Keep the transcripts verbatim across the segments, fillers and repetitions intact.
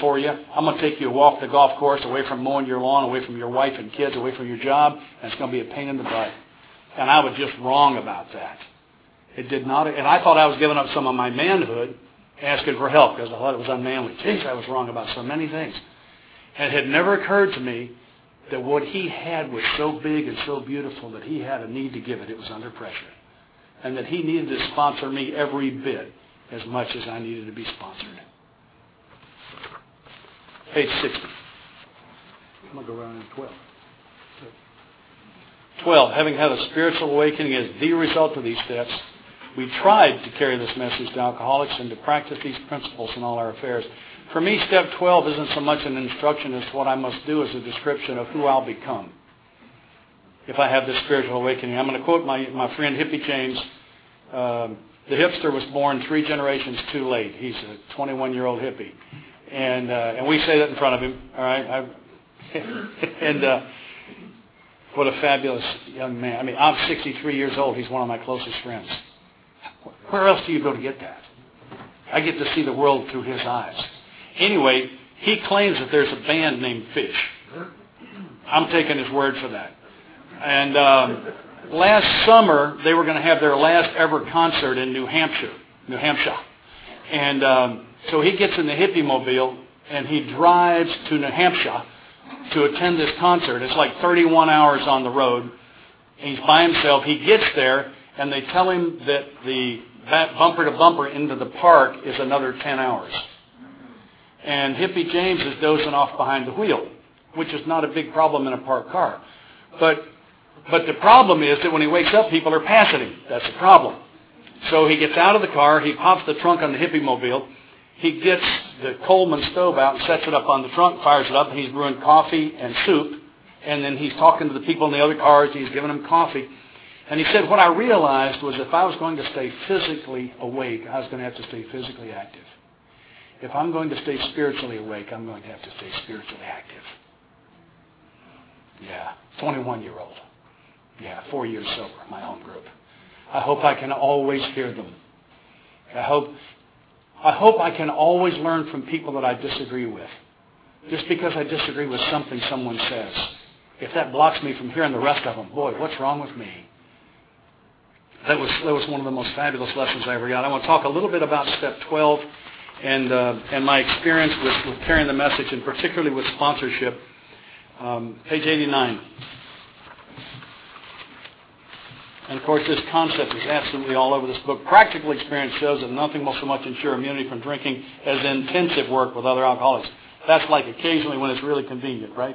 for you. I'm going to take you off the golf course, away from mowing your lawn, away from your wife and kids, away from your job, and it's going to be a pain in the butt. And I was just wrong about that. It did not, and I thought I was giving up some of my manhood, asking for help, because I thought it was unmanly. Jeez, I was wrong about so many things. And it had never occurred to me that what he had was so big and so beautiful that he had a need to give it. It was under pressure. And that he needed to sponsor me every bit as much as I needed to be sponsored. Page sixty. I'm going to go around in twelve. twelve. Having had a spiritual awakening as the result of these steps, we tried to carry this message to alcoholics and to practice these principles in all our affairs. For me, step twelve isn't so much an instruction as what I must do as a description of who I'll become if I have this spiritual awakening. I'm going to quote my, my friend Hippie James. Um, the hipster was born three generations too late. He's a twenty-one-year-old hippie. And uh, and we say that in front of him. All right? I, and uh, what a fabulous young man. I mean, I'm sixty-three years old. He's one of my closest friends. Where else do you go to get that? I get to see the world through his eyes. Anyway, he claims that there's a band named Fish. I'm taking his word for that. And um, last summer, they were going to have their last ever concert in New Hampshire. New Hampshire. And um, so he gets in the hippie mobile and he drives to New Hampshire to attend this concert. It's like thirty-one hours on the road. He's by himself. He gets there and they tell him that the that bumper to bumper into the park is another ten hours. And Hippie James is dozing off behind the wheel, which is not a big problem in a parked car. But but the problem is that when he wakes up, people are passing him. That's the problem. So he gets out of the car, he pops the trunk on the hippie mobile, he gets the Coleman stove out and sets it up on the trunk, fires it up, and he's brewing coffee and soup. And then he's talking to the people in the other cars, and he's giving them coffee. And he said, what I realized was if I was going to stay physically awake, I was going to have to stay physically active. If I'm going to stay spiritually awake, I'm going to have to stay spiritually active. Yeah, twenty-one-year-old. Yeah, four years sober, my home group. I hope I can always hear them. I hope, I hope I can always learn from people that I disagree with. Just because I disagree with something someone says. If that blocks me from hearing the rest of them, boy, what's wrong with me? That was that was one of the most fabulous lessons I ever got. I want to talk a little bit about step twelve and uh, and my experience with, with carrying the message, and particularly with sponsorship. Um, page eighty-nine. And of course, this concept is absolutely all over this book. Practical experience shows that nothing will so much ensure immunity from drinking as intensive work with other alcoholics. That's like occasionally when it's really convenient, right?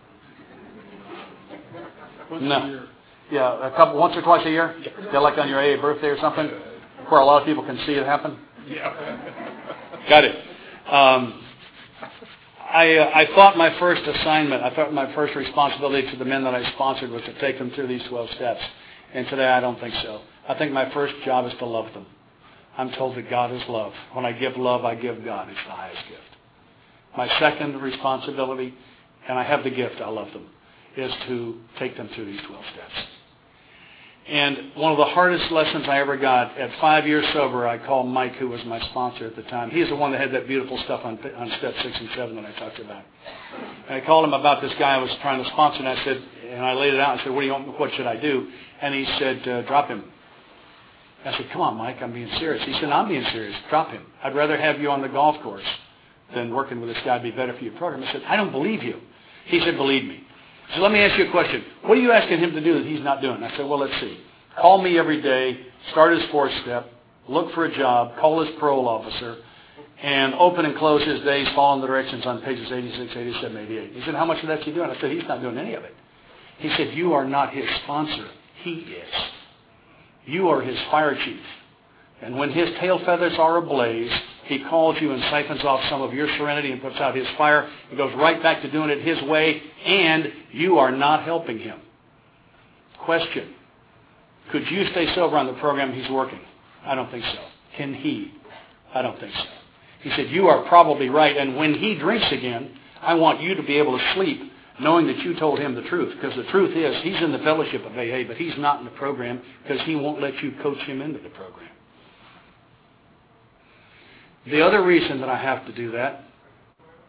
No. Yeah, a couple, once or twice a year? Yeah, like on your A A birthday or something, where a lot of people can see it happen? Yeah. Got it. Um, I, uh, I thought my first assignment, I thought my first responsibility to the men that I sponsored was to take them through these twelve steps. And today I don't think so. I think my first job is to love them. I'm told that God is love. When I give love, I give God. It's the highest gift. My second responsibility, and I have the gift, I love them, is to take them through these twelve steps. And one of the hardest lessons I ever got, at five years sober, I called Mike, who was my sponsor at the time. He's the one that had that beautiful stuff on, on step six and seven that I talked about. And I called him about this guy I was trying to sponsor, and I said, and I laid it out and said, what do you want, what should I do? And he said, uh, drop him. I said, come on, Mike, I'm being serious. He said, I'm being serious. Drop him. I'd rather have you on the golf course than working with this guy. It'd be better for your program. I said, I don't believe you. He said, believe me. So let me ask you a question. What are you asking him to do that he's not doing? I said, well, let's see. Call me every day, start his fourth step, look for a job, call his parole officer, and open and close his days following the directions on pages eighty-six, eighty-seven, eighty-eight. He said, how much of that you doing? I said, he's not doing any of it. He said, you are not his sponsor. He is. You are his fire chief. And when his tail feathers are ablaze, he calls you and siphons off some of your serenity and puts out his fire. He goes right back to doing it his way, and you are not helping him. Question. Could you stay sober on the program he's working? I don't think so. Can he? I don't think so. He said, you are probably right, and when he drinks again, I want you to be able to sleep knowing that you told him the truth. Because the truth is, he's in the fellowship of A A, but he's not in the program because he won't let you coach him into the program. The other reason that I have to do that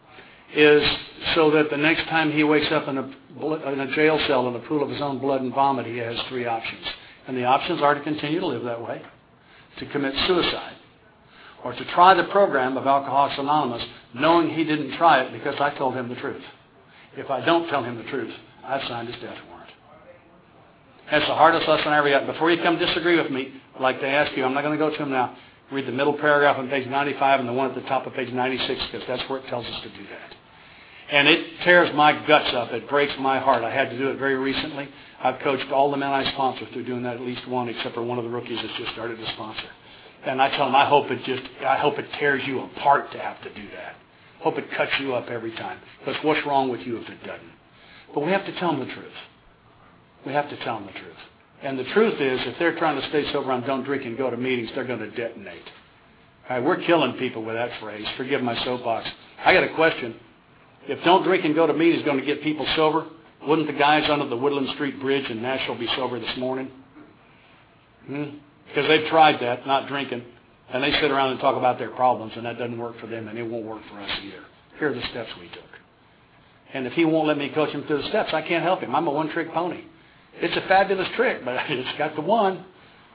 is so that the next time he wakes up in a, in a jail cell in a pool of his own blood and vomit, he has three options. And the options are to continue to live that way, to commit suicide, or to try the program of Alcoholics Anonymous, knowing he didn't try it because I told him the truth. If I don't tell him the truth, I've signed his death warrant. That's the hardest lesson I ever got. Before you come disagree with me, I'd like to ask you, I'm not going to go to him now, read the middle paragraph on page ninety-five and the one at the top of page ninety-six, because that's where it tells us to do that. And it tears my guts up. It breaks my heart. I had to do it very recently. I've coached all the men I sponsor through doing that, at least one, except for one of the rookies that's just started to sponsor. And I tell them, I hope it just, I hope it tears you apart to have to do that. Hope it cuts you up every time. Because what's wrong with you if it doesn't? But we have to tell them the truth. We have to tell them the truth. And the truth is, if they're trying to stay sober and don't drink and go to meetings, they're going to detonate. All right, we're killing people with that phrase. Forgive my soapbox. I got a question. If don't drink and go to meetings is going to get people sober, wouldn't the guys under the Woodland Street Bridge in Nashville be sober this morning? Hmm? Because they've tried that, not drinking, and they sit around and talk about their problems, and that doesn't work for them, and it won't work for us either. Here are the steps we took. And if he won't let me coach him through the steps, I can't help him. I'm a one-trick pony. It's a fabulous trick, but it's got the one.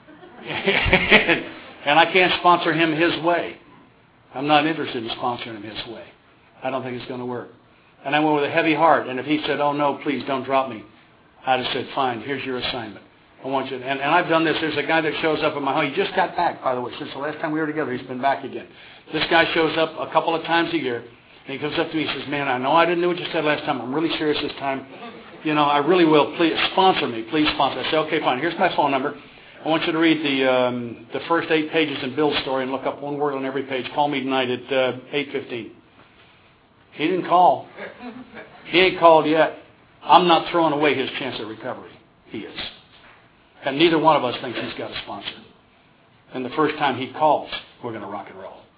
And I can't sponsor him his way. I'm not interested in sponsoring him his way. I don't think it's going to work. And I went with a heavy heart, and if he said, oh, no, please don't drop me, I'd have said, fine, here's your assignment. I want you to, and, and I've done this. There's a guy that shows up at my home. He just got back, by the way. Since the last time we were together, he's been back again. This guy shows up a couple of times a year, and he comes up to me and says, man, I know I didn't do what you said last time. I'm really serious this time. You know, I really will. Please sponsor me. Please sponsor. I say, okay, fine. Here's my phone number. I want you to read the um, the first eight pages in Bill's story and look up one word on every page. Call me tonight at uh, eight fifteen. He didn't call. He ain't called yet. I'm not throwing away his chance at recovery. He is. And neither one of us thinks he's got a sponsor. And the first time he calls, we're going to rock and roll.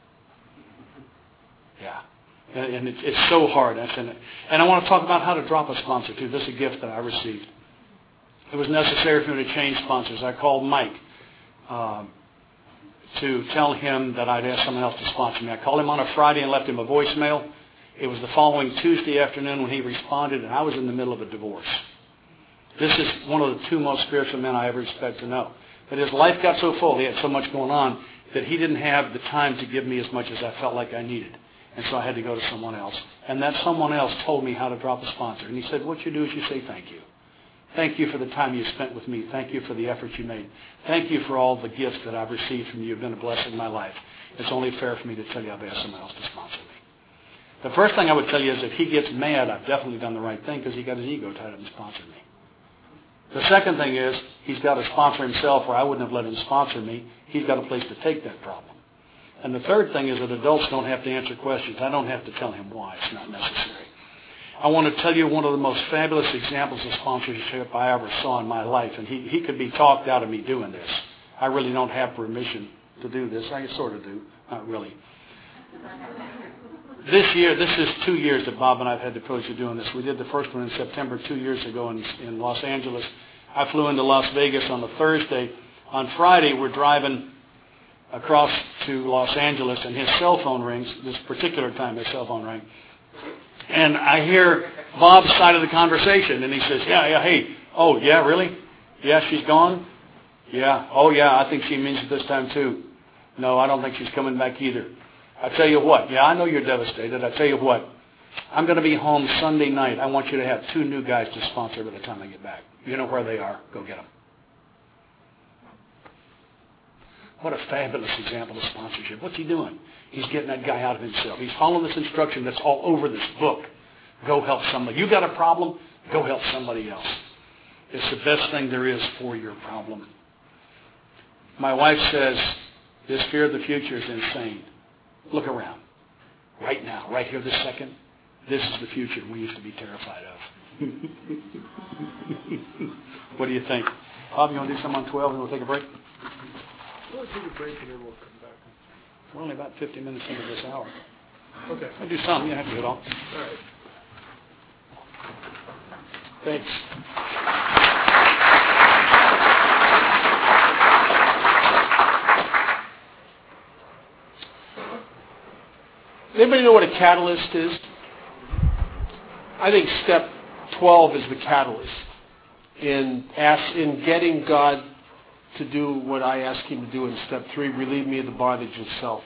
Yeah. And, and it's, it's so hard. And I want to talk about how to drop a sponsor, too. This is a gift that I received. It was necessary for me to change sponsors. I called Mike um, to tell him that I'd asked someone else to sponsor me. I called him on a Friday and left him a voicemail. It was the following Tuesday afternoon when he responded, and I was in the middle of a divorce. This is one of the two most spiritual men I ever expect to know. But his life got so full, he had so much going on, that he didn't have the time to give me as much as I felt like I needed. And so I had to go to someone else. And that someone else told me how to drop a sponsor. And he said, what you do is you say thank you. Thank you for the time you spent with me. Thank you for the effort you made. Thank you for all the gifts that I've received from you. You've been a blessing in my life. It's only fair for me to tell you I've asked someone else to sponsor me. The first thing I would tell you is if he gets mad, I've definitely done the right thing because he got his ego tied up and sponsored me. The second thing is he's got to sponsor himself or I wouldn't have let him sponsor me. He's got a place to take that problem. And the third thing is that adults don't have to answer questions. I don't have to tell him why. It's not necessary. I want to tell you one of the most fabulous examples of sponsorship I ever saw in my life. And he, he could be talked out of me doing this. I really don't have permission to do this. I sort of do. Not really. This year, this is two years that Bob and I have had the privilege of doing this. We did the first one in September two years ago in, in Los Angeles. I flew into Las Vegas on a Thursday. On Friday, we're driving across to Los Angeles, and his cell phone rings. This particular time, his cell phone rang. And I hear Bob's side of the conversation, and he says, yeah, yeah, hey, oh, yeah, really? Yeah, she's gone? Yeah, oh, yeah, I think she means it this time, too. No, I don't think she's coming back either. I tell you what, yeah, I know you're devastated. I tell you what, I'm going to be home Sunday night. I want you to have two new guys to sponsor by the time I get back. You know where they are. Go get them. What a fabulous example of sponsorship. What's he doing? He's getting that guy out of himself. He's following this instruction that's all over this book. Go help somebody. You got a problem? Go help somebody else. It's the best thing there is for your problem. My wife says, this fear of the future is insane. Look around. Right now, right here this second, this is the future we used to be terrified of. What do you think? Bob, you want to do something on twelve and we'll take a break? We'll take a break and then we'll come back. We're only about fifty minutes into this hour. Okay. I'll do something. You have to do it all. All right. Thanks. Does anybody know what a catalyst is? I think step twelve is the catalyst in ask, in getting God to do what I ask Him to do in step three, relieve me of the bondage of self.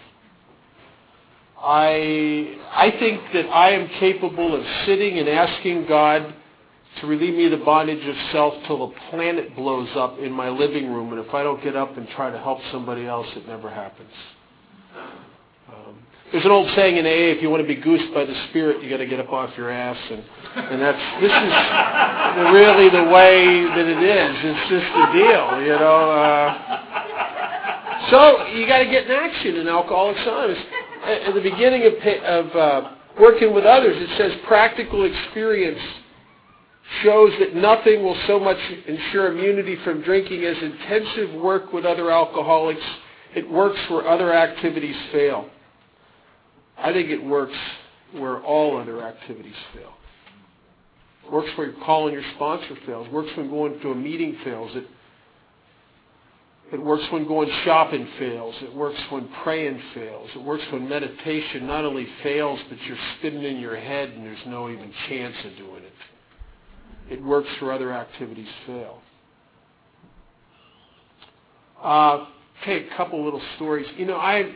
I I think that I am capable of sitting and asking God to relieve me of the bondage of self till the planet blows up in my living room, and if I don't get up and try to help somebody else, it never happens. Um, there's an old saying in A A, if you want to be goosed by the Spirit, you got to get up off your ass, and, and that's this is really the way that it is. It's just the deal, you know. Uh, so you got to get in action in Alcoholics Anonymous. At the beginning of, of uh, working with others, it says practical experience shows that nothing will so much ensure immunity from drinking as intensive work with other alcoholics. It works where other activities fail. I think it works where all other activities fail. It works where calling your sponsor fails. It works when going to a meeting fails. It, it works when going shopping fails. It works when praying fails. It works when meditation not only fails, but you're spinning in your head and there's no even chance of doing it. It works where other activities fail. Uh, okay, a couple little stories. You know, I,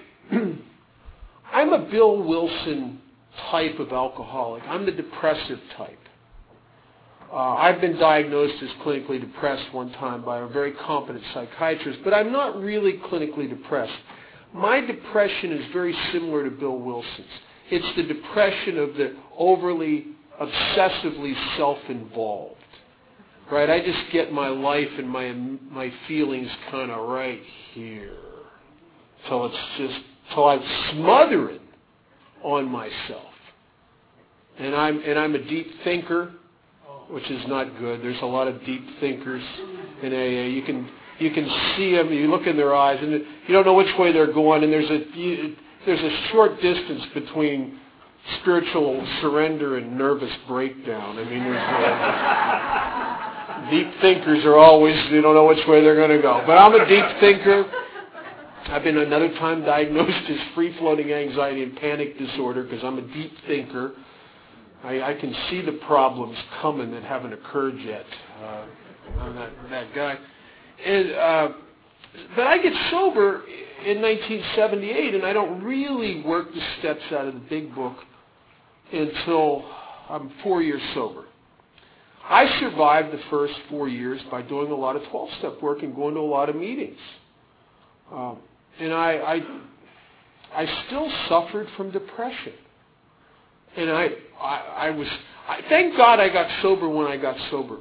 I'm a Bill Wilson type of alcoholic. I'm the depressive type. Uh, I've been diagnosed as clinically depressed one time by a very competent psychiatrist, but I'm not really clinically depressed. My depression is very similar to Bill Wilson's. It's the depression of the overly obsessively self-involved, right? I just get my life and my my feelings kind of right here, till it's just till I'm smothering on myself, and I'm and I'm a deep thinker, which is not good. There's a lot of deep thinkers in A A. You can you can see them. You look in their eyes, and you don't know which way they're going. And there's a you, there's a short distance between spiritual surrender and nervous breakdown. I mean, there's, uh, deep thinkers are always, you don't know which way they're going to go. But I'm a deep thinker. I've been another time diagnosed as free-floating anxiety and panic disorder because I'm a deep thinker. I, I can see the problems coming that haven't occurred yet. Uh, I'm that, that guy. And, uh, but I get sober in nineteen seventy-eight, and I don't really work the steps out of the big book until I'm four years sober. I survived the first four years by doing a lot of twelve-step work and going to a lot of meetings. Um, and I, I, I still suffered from depression. And I, I, I was, I, thank God I got sober when I got sober.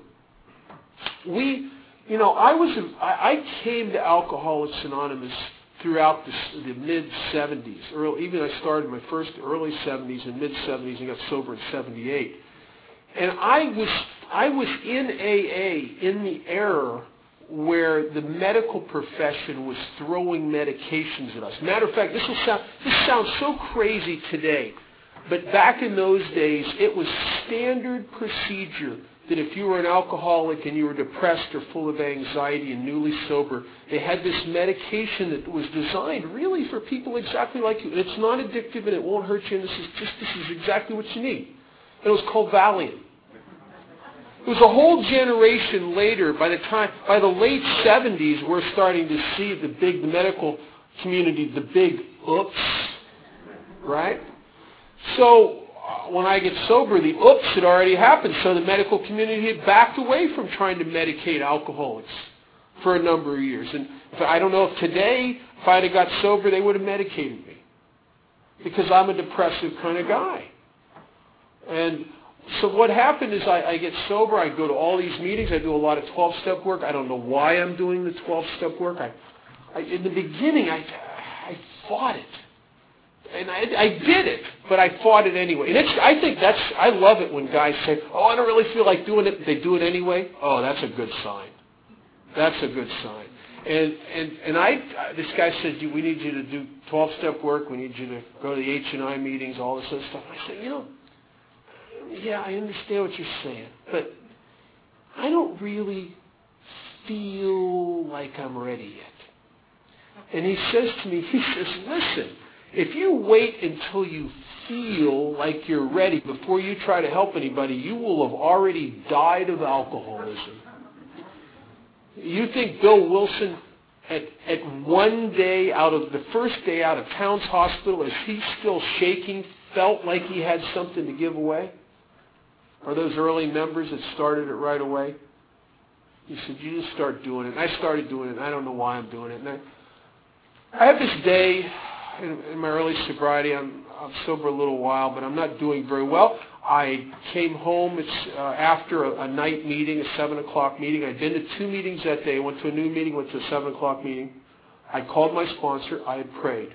We, you know, I was, I, I came to Alcoholics Anonymous throughout the, the mid-seventies. Early, even I started my first early seventies and mid-seventies and got sober in seventy-eight. And I was, I was in A A in the era where the medical profession was throwing medications at us. Matter of fact, this will sound, this sounds so crazy today, but back in those days, it was standard procedure that if you were an alcoholic and you were depressed or full of anxiety and newly sober, they had this medication that was designed really for people exactly like you. And it's not addictive and it won't hurt you, and this is just this is exactly what you need. And it was called Valium. It was a whole generation later, by the time, by the late seventies, we're starting to see the big the medical community, the big oops, right? So when I get sober, the oops had already happened. So the medical community had backed away from trying to medicate alcoholics for a number of years. And if, I don't know if today, if I had got sober, they would have medicated me, because I'm a depressive kind of guy. And so what happened is I, I get sober, I go to all these meetings, I do a lot of twelve-step work. I don't know why I'm doing the twelve-step work. I, I, in the beginning, I, I fought it. And I, I did it, but I fought it anyway. And it's, I think that's, I love it when guys say, oh, I don't really feel like doing it, they do it anyway. Oh, that's a good sign. That's a good sign. And and and I, this guy said, we need you to do twelve-step work, we need you to go to the H and I meetings, all this other stuff. I said, you know, yeah, I understand what you're saying, but I don't really feel like I'm ready yet. And he says to me, he says, listen, If you wait until you feel like you're ready before you try to help anybody, you will have already died of alcoholism. You think Bill Wilson, at, at one day out of the first day out of Towns Hospital, is he still shaking, felt like he had something to give away? Or those early members that started it right away? He said, you just start doing it. And I started doing it, and I don't know why I'm doing it. And I, I have this day in, in my early sobriety. I'm, I'm sober a little while, but I'm not doing very well. I came home. It's uh, after a, a night meeting, a seven o'clock meeting. I'd been to two meetings that day. I went to a noon meeting, went to a seven o'clock meeting. I called my sponsor. I had prayed.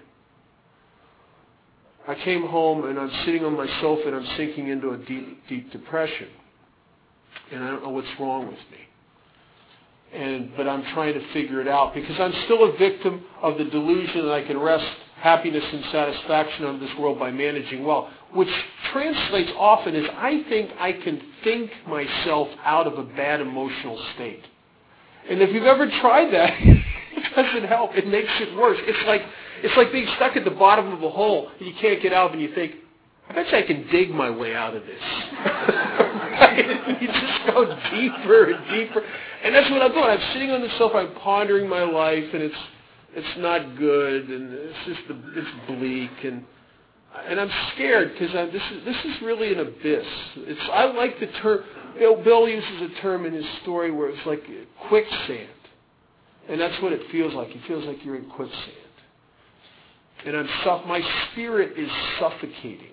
I came home, and I'm sitting on my sofa, and I'm sinking into a deep, deep depression. And I don't know what's wrong with me. And but I'm trying to figure it out because I'm still a victim of the delusion that I can wrest happiness and satisfaction out of this world by managing well, which translates often as I think I can think myself out of a bad emotional state. And if you've ever tried that, it doesn't help. It makes it worse. It's like it's like being stuck at the bottom of a hole and you can't get out, and you think, I bet you I can dig my way out of this. You just go deeper and deeper. And that's what I'm doing. I'm sitting on the sofa, I'm pondering my life, and it's it's not good, and it's just it's bleak, and and I'm scared because this is this is really an abyss. It's I like the term. Bill, Bill uses a term in his story where it's like quicksand, and that's what it feels like. It feels like you're in quicksand, and I'm suff- my spirit is suffocating.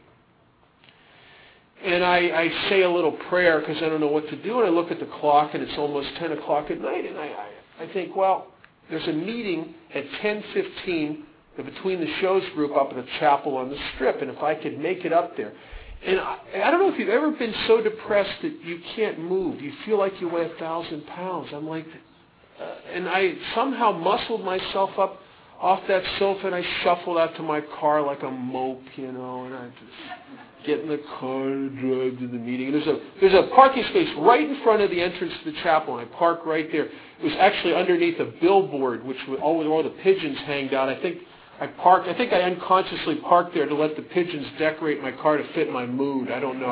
And I, I say a little prayer because I don't know what to do, and I look at the clock, and it's almost ten o'clock at night, and I, I, I think, well, there's a meeting at ten fifteen between the shows group up at the chapel on the Strip, and if I could make it up there. And I, I don't know if you've ever been so depressed that you can't move. You feel like you weigh a thousand pounds. I'm like, uh, and I somehow muscled myself up off that sofa, and I shuffled out to my car like a mope, you know, and I just get in the car and drive to the meeting. And there's a there's a parking space right in front of the entrance to the chapel, and I park right there. It was actually underneath a billboard, which was all, all the pigeons hanged out. I think I parked. I think I unconsciously parked there to let the pigeons decorate my car to fit my mood. I don't know.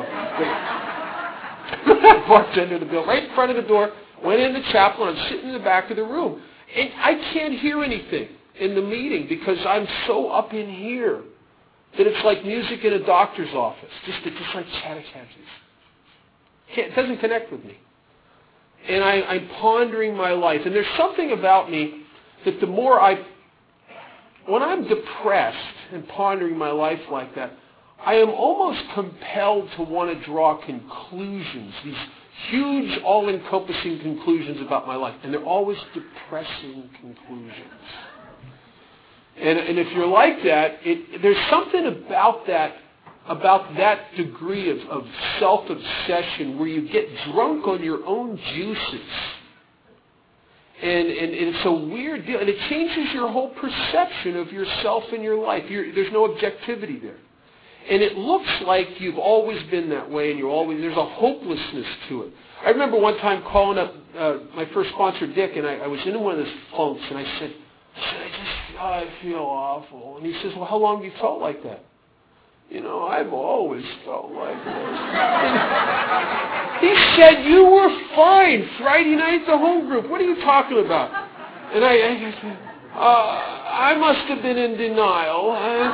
I parked under the bill, right in front of the door. Went in the chapel, and I'm sitting in the back of the room, and I can't hear anything in the meeting because I'm so up in here that it's like music in a doctor's office. Just it's just like chatter chatter. It doesn't connect with me. And I, I'm pondering my life. And there's something about me that the more I, when I'm depressed and pondering my life like that, I am almost compelled to want to draw conclusions, these huge, all-encompassing conclusions about my life. And they're always depressing conclusions. And, and if you're like that, it, there's something about that, about that degree of, of self-obsession where you get drunk on your own juices. And, and, and it's a weird deal. And it changes your whole perception of yourself and your life. You're, there's no objectivity there. And it looks like you've always been that way, and you're always, there's a hopelessness to it. I remember one time calling up uh, my first sponsor, Dick, and I, I was in one of those funks, and I said, I said, I just, oh, I feel awful. And he says, well, how long have you felt like that? You know, I've always felt like this. He said, you were fine Friday night at the home group. What are you talking about? And I, I said, uh, I must have been in denial.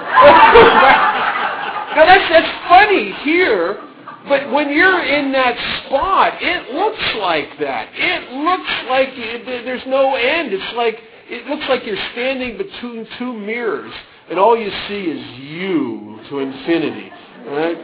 Now, that's, that's funny here, but when you're in that spot, it looks like that. It looks like it, there's no end. It's like, it looks like you're standing between two mirrors, and all you see is you to infinity. Right?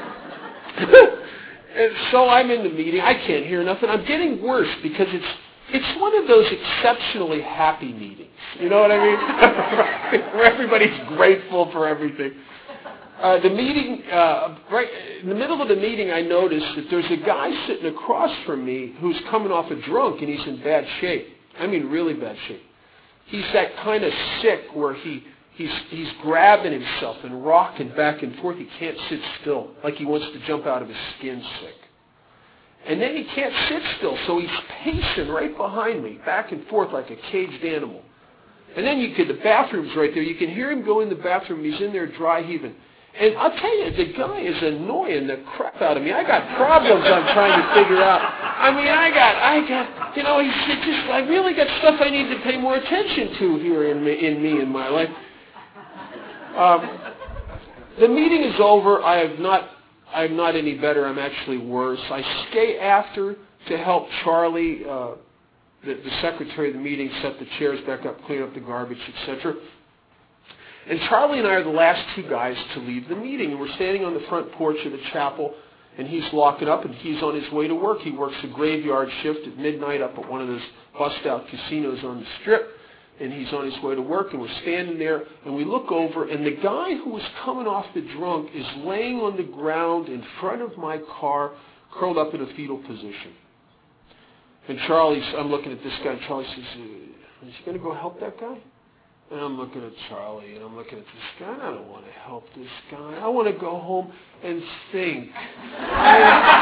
And so I'm in the meeting. I can't hear nothing. I'm getting worse because it's it's one of those exceptionally happy meetings. You know what I mean? Where everybody's grateful for everything. Uh, the meeting, uh, right in the middle of the meeting, I noticed that there's a guy sitting across from me who's coming off a drunk, and he's in bad shape. I mean, really bad shape. He's that kind of sick where he he's he's grabbing himself and rocking back and forth. He can't sit still, like he wants to jump out of his skin sick. And then he can't sit still, so he's pacing right behind me, back and forth like a caged animal. And then you could, the bathroom's right there. You can hear him go in the bathroom. He's in there dry heaving. And I'll tell you, the guy is annoying the crap out of me. I got problems I'm trying to figure out. I mean, I got, I got, you know, he's just, I really got stuff I need to pay more attention to here in me, in me, in my life. Um, the meeting is over. I have not, I'm not any better. I'm actually worse. I stay after to help Charlie, uh, the, the secretary of the meeting, set the chairs back up, clean up the garbage, et cetera. And Charlie and I are the last two guys to leave the meeting. And we're standing on the front porch of the chapel, and he's locking up, and he's on his way to work. He works a graveyard shift at midnight up at one of those bust-out casinos on the Strip, and he's on his way to work, and we're standing there, and we look over, and the guy who was coming off the drunk is laying on the ground in front of my car, curled up in a fetal position. And Charlie's, I'm looking at this guy, and Charlie says, is he going to go help that guy? And I'm looking at Charlie, and I'm looking at this guy, and I don't want to help this guy. I want to go home and think. I,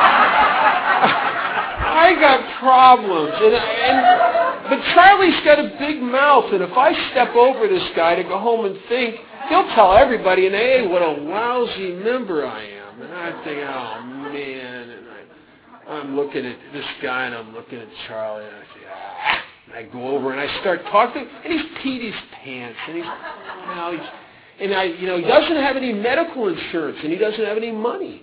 I got problems. And, and, but Charlie's got a big mouth, and if I step over this guy to go home and think, he'll tell everybody in A A what a lousy member I am. And I think, oh, man. And I, I'm looking at this guy, and I'm looking at Charlie, and I say, ah. I go over and I start talking, and he's peed his pants, and he's, you know, he's, and I, you know, he doesn't have any medical insurance, and he doesn't have any money.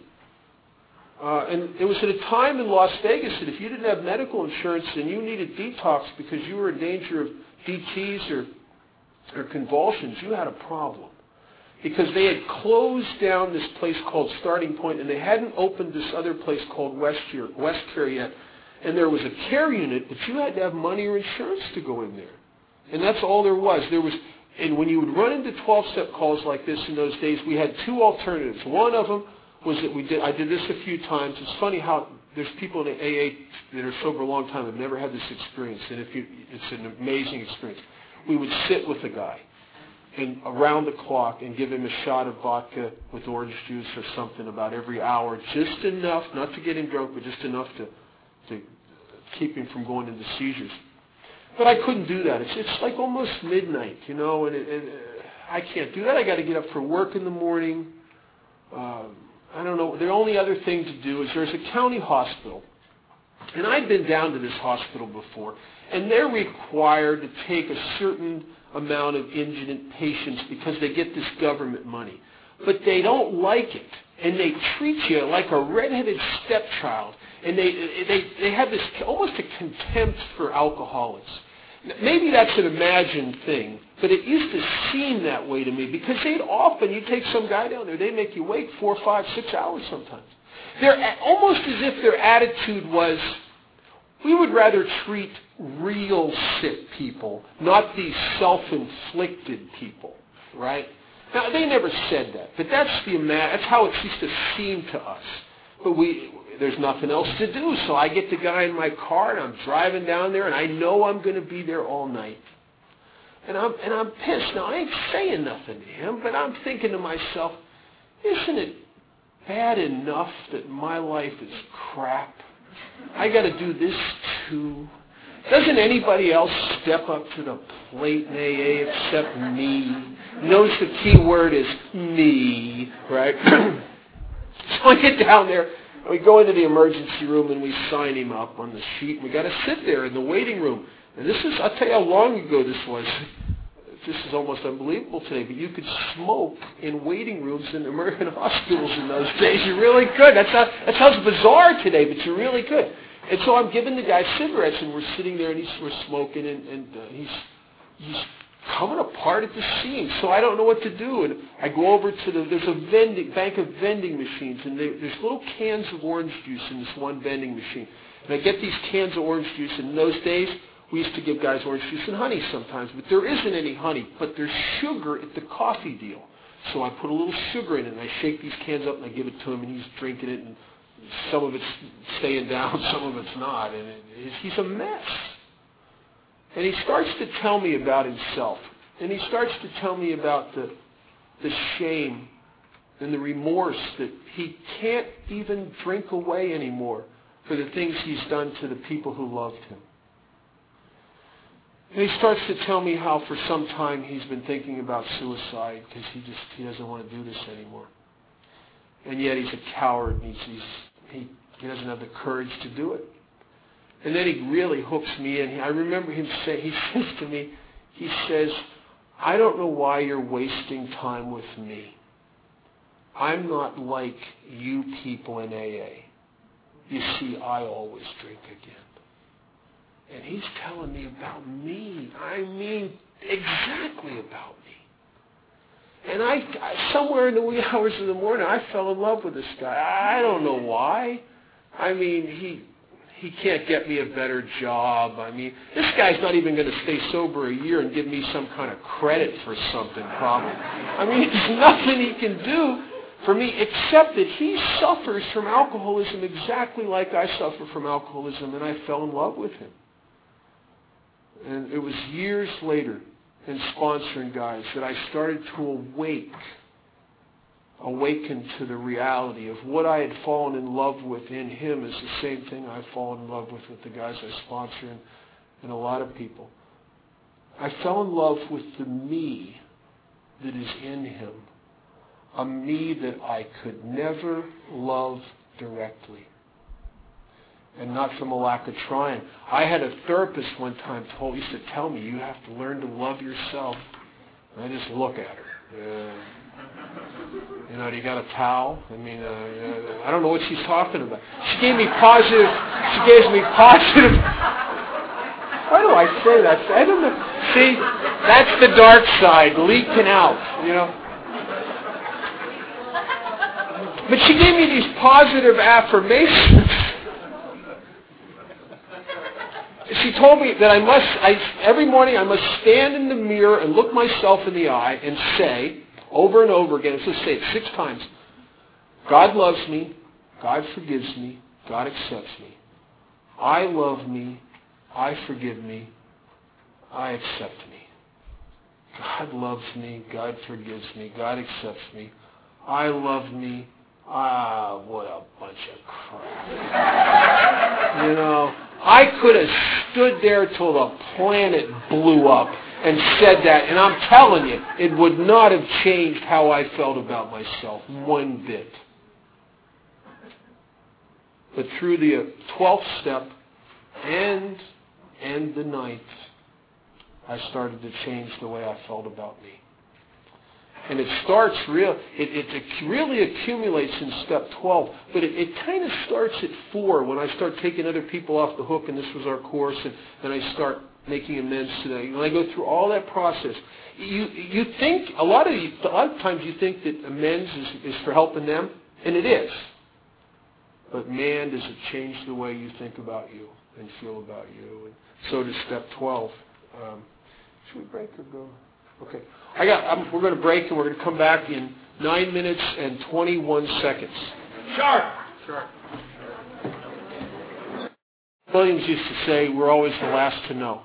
Uh, and it was at a time in Las Vegas that if you didn't have medical insurance and you needed detox because you were in danger of D Ts or or convulsions, you had a problem. Because they had closed down this place called Starting Point, and they hadn't opened this other place called West Care, West Care yet. And there was a care unit, but you had to have money or insurance to go in there. And that's all there was. There was, and when you would run into twelve-step calls like this in those days, we had two alternatives. One of them was that we did, I did this a few times. It's funny how there's people in A A that are sober a long time have never had this experience. And if you, it's an amazing experience. We would sit with the guy and around the clock and give him a shot of vodka with orange juice or something about every hour, just enough, not to get him drunk, but just enough to to keep him from going into seizures. But I couldn't do that. It's, it's like almost midnight, you know, and, it, and uh, I can't do that. I got to get up for work in the morning. Um, I don't know. The only other thing to do is there's a county hospital, and I'd been down to this hospital before, and they're required to take a certain amount of indigent patients because they get this government money. But they don't like it, and they treat you like a redheaded stepchild. And they, they they have this almost a contempt for alcoholics. Maybe that's an imagined thing, but it used to seem that way to me because they'd often, you take some guy down there, they make you wait four, five, six hours sometimes. They're almost as if their attitude was, we would rather treat real sick people, not these self-inflicted people, right? Now, they never said that, but that's the that's how it used to seem to us. But we... There's nothing else to do, so I get the guy in my car, and I'm driving down there, and I know I'm going to be there all night. And I'm and I'm pissed. Now, I ain't saying nothing to him, but I'm thinking to myself, isn't it bad enough that my life is crap? I got to do this too. Doesn't anybody else step up to the plate in A A except me? Notice the key word is me, right? So I get down there. We go into the emergency room and we sign him up on the sheet. We got to sit there in the waiting room. And this is, I'll tell you how long ago this was. This is almost unbelievable today, but you could smoke in waiting rooms in American hospitals in those days. You really could. That's how, that sounds bizarre today, but you really could. And so I'm giving the guy cigarettes, and we're sitting there, and he's, we're smoking, and, and uh, he's he's coming apart at the seams. So I don't know what to do. And I go over to the, there's a vending, bank of vending machines, and they, there's little cans of orange juice in this one vending machine. And I get these cans of orange juice, and in those days, we used to give guys orange juice and honey sometimes, but there isn't any honey, but there's sugar at the coffee deal. So I put a little sugar in it, and I shake these cans up, and I give it to him, and he's drinking it, and some of it's staying down, some of it's not, and it, it, he's a mess. And he starts to tell me about himself. And he starts to tell me about the, the shame and the remorse that he can't even drink away anymore for the things he's done to the people who loved him. And he starts to tell me how for some time he's been thinking about suicide because he just he doesn't want to do this anymore. And yet he's a coward and he's, he's, he, he doesn't have the courage to do it. And then he really hooks me in. I remember him say, he says to me, he says, I don't know why you're wasting time with me. I'm not like you people in A A. You see, I always drink again. And he's telling me about me. I mean, exactly about me. And I, I, somewhere in the wee hours of the morning, I fell in love with this guy. I don't know why. I mean, he he can't get me a better job. I mean, this guy's not even going to stay sober a year and give me some kind of credit for something, probably. I mean, there's nothing he can do for me except that he suffers from alcoholism exactly like I suffer from alcoholism, and I fell in love with him. And it was years later, in sponsoring guys, that I started to awake, awaken to the reality of what I had fallen in love with in him is the same thing I've fallen in love with with the guys I sponsor and, and a lot of people. I fell in love with the me that is in him, a me that I could never love directly. And not from a lack of trying. I had a therapist one time told used to tell me, you have to learn to love yourself. And I just look at her. Uh, you know, do you got a towel? I mean, uh, I don't know what she's talking about. She gave me positive, she gave me positive. Why do I say that? I don't know. See, that's the dark side, leaking out, you know. But she gave me these positive affirmations. She told me that I must, I, every morning I must stand in the mirror and look myself in the eye and say, over and over again, let's say it six times, God loves me, God forgives me, God accepts me. I love me, I forgive me, I accept me. God loves me, God forgives me, God accepts me. I love me. Ah, what a bunch of crap. You know, I could have stood there till the planet blew up and said that, and I'm telling you, it would not have changed how I felt about myself one bit. But through the twelfth step and, and the ninth, I started to change the way I felt about me. And it starts real. It, it really accumulates in step twelve, but it, it kind of starts at four when I start taking other people off the hook, and this was our course, and then I start making amends to them. When I go through all that process, you you think a lot of you, a lot of times you think that amends is, is for helping them, and it is. But man, does it change the way you think about you and feel about you. And so does step twelve. Um, should we break or go? Okay. I got. I'm, we're going to break, and we're going to come back in nine minutes and twenty-one seconds. Sharp. Sharp. Williams used to say, "We're always the last to know."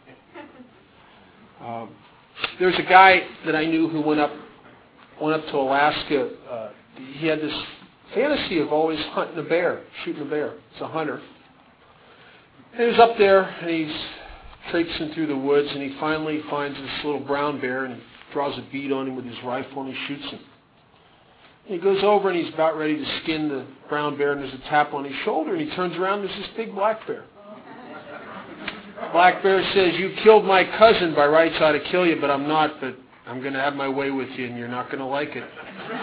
Um, there's a guy that I knew who went up, went up to Alaska. Uh, he had this fantasy of always hunting a bear, shooting a bear. It's a hunter. And he was up there, and he's traipsing through the woods, and he finally finds this little brown bear, and he draws a bead on him with his rifle, and he shoots him. And he goes over, and he's about ready to skin the brown bear, and there's a tap on his shoulder, and he turns around, and there's this big black bear. Black bear says, "You killed my cousin. By rights I ought to kill you, but I'm not, but I'm going to have my way with you, and you're not going to like it."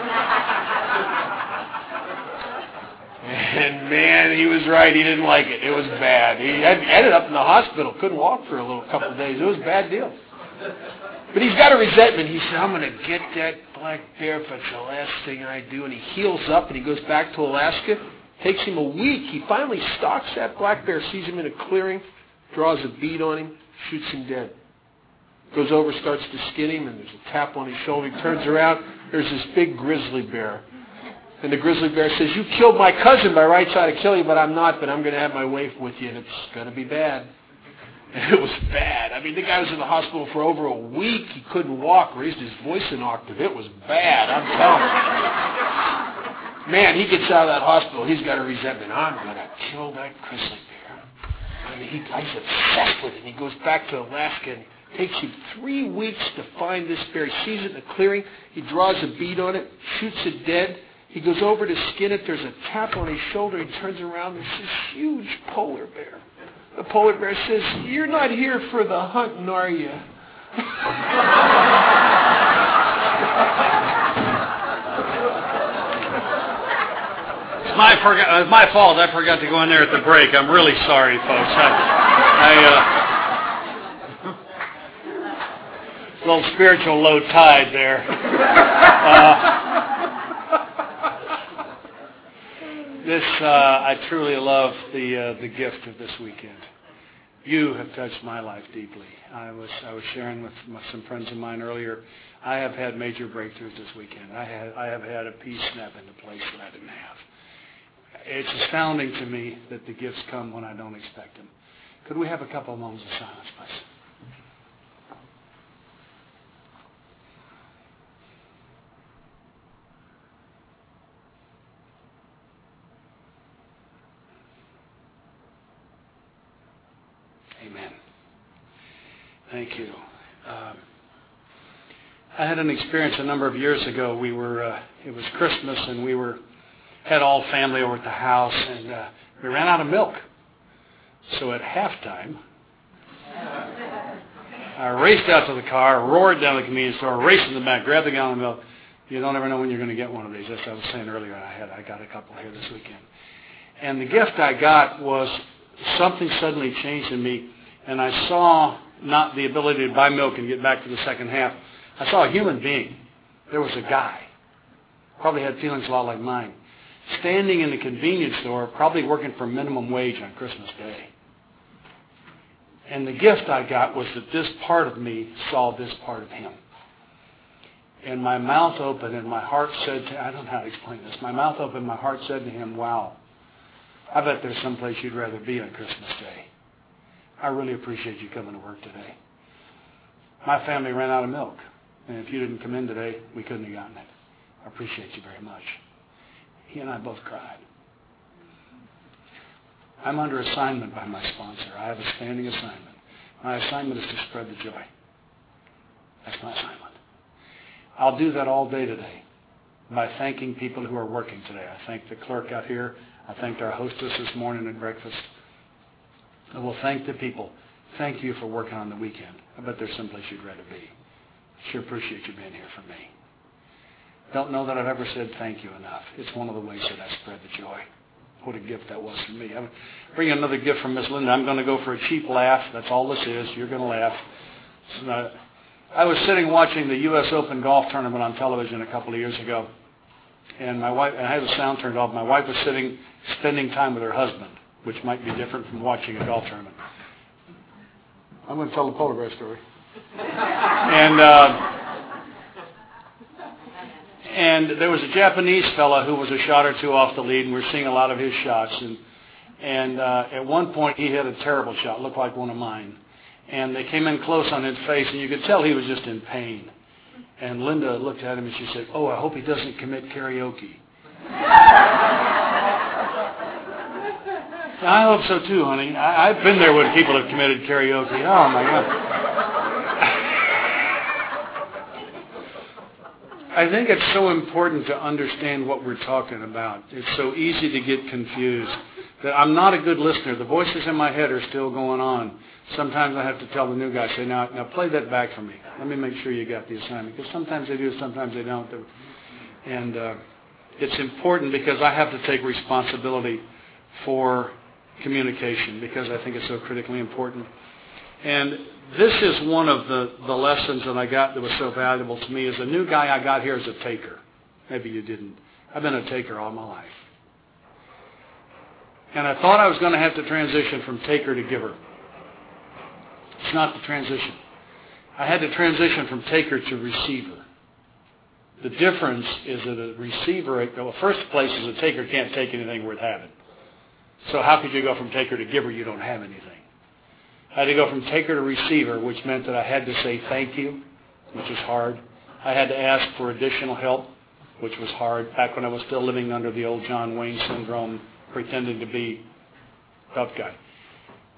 And man, he was right. He didn't like it. It was bad. He ended up in the hospital. Couldn't walk for a little couple of days. It was a bad deal. But he's got a resentment. He said, "I'm going to get that black bear if it's the last thing I do." And he heals up and he goes back to Alaska. Takes him a week. He finally stalks that black bear, sees him in a clearing, draws a bead on him, shoots him dead. Goes over, starts to skin him, and there's a tap on his shoulder. He turns around. There's this big grizzly bear. And the grizzly bear says, "You killed my cousin. By rights I ought to kill you, but I'm not, but I'm going to have my way with you, and it's going to be bad." And it was bad. I mean, the guy was in the hospital for over a week. He couldn't walk, raised his voice an octave. It was bad, I'm telling you. Man, he gets out of that hospital. He's got a resentment. I'm going to kill that grizzly bear. I mean, he, he's obsessed with it. He goes back to Alaska and takes him three weeks to find this bear. He sees it in a clearing. He draws a bead on it, shoots it dead. He goes over to skin it. There's a tap on his shoulder. He turns around. There's this huge polar bear. The polar bear says, "You're not here for the hunting, are you?" It's my, forgot, it's my fault. I forgot to go in there at the break. I'm really sorry, folks. I, I uh, little spiritual low tide there. Uh, this uh, I truly love the uh, the gift of this weekend. You have touched my life deeply. I was I was sharing with some friends of mine earlier. I have had major breakthroughs this weekend. I had I have had a peace snap into place that I didn't have. It's astounding to me that the gifts come when I don't expect them. Could we have a couple of moments of silence, please? Amen. Thank you. Um, I had an experience a number of years ago. We were, uh, it was Christmas, and we were had all family over at the house, and uh, we ran out of milk. So at halftime, I raced out to the car, roared down the convenience store, raced in the back, grabbed the gallon of milk. You don't ever know when you're going to get one of these. That's what I was saying earlier. I had I got a couple here this weekend. And the gift I got was something suddenly changed in me, and I saw not the ability to buy milk and get back to the second half. I saw a human being. There was a guy. Probably had feelings a lot like mine. Standing in the convenience store, probably working for minimum wage on Christmas Day. And the gift I got was that this part of me saw this part of him. And my mouth opened and my heart said to, I don't know how to explain this. My mouth opened, my heart said to him, wow, I bet there's someplace you'd rather be on Christmas Day. I really appreciate you coming to work today. My family ran out of milk. And if you didn't come in today, we couldn't have gotten it. I appreciate you very much. He and I both cried. I'm under assignment by my sponsor. I have a standing assignment. My assignment is to spread the joy. That's my assignment. I'll do that all day today by thanking people who are working today. I thank the clerk out here. I thanked our hostess this morning at breakfast. I will thank the people. Thank you for working on the weekend. I bet there's someplace you'd rather be. Sure appreciate you being here for me. Don't know that I've ever said thank you enough. It's one of the ways that I spread the joy. What a gift that was for me. I'm bringing another gift from Miss Linda. I'm going to go for a cheap laugh. That's all this is. You're going to laugh. Not, I was sitting watching the U S Open golf tournament on television a couple of years ago, and my wife. And I had the sound turned off. My wife was sitting, spending time with her husband, which might be different from watching a golf tournament. I'm going to tell the polar bear story. And. Uh, And there was a Japanese fella who was a shot or two off the lead, and we were seeing a lot of his shots. And and uh, at one point, he hit a terrible shot, looked like one of mine. And they came in close on his face, and you could tell he was just in pain. And Linda looked at him, and she said, "Oh, I hope he doesn't commit karaoke." I hope so, too, honey. I, I've been there when people have committed karaoke. Oh, my God. I think it's so important to understand what we're talking about. It's so easy to get confused. That I'm not a good listener. The voices in my head are still going on. Sometimes I have to tell the new guy, say, now, now play that back for me. Let me make sure you got the assignment. Because sometimes they do, sometimes they don't. And uh, it's important because I have to take responsibility for communication because I think it's so critically important. And this is one of the, the lessons that I got that was so valuable to me. As a new guy, I got here as a taker. Maybe you didn't. I've been a taker all my life. And I thought I was going to have to transition from taker to giver. It's not the transition. I had to transition from taker to receiver. The difference is that a receiver, well, first place is a taker can't take anything worth having. So how could you go from taker to giver? You don't have anything. I had to go from taker to receiver, which meant that I had to say thank you, which was hard. I had to ask for additional help, which was hard, back when I was still living under the old John Wayne syndrome, pretending to be a tough guy.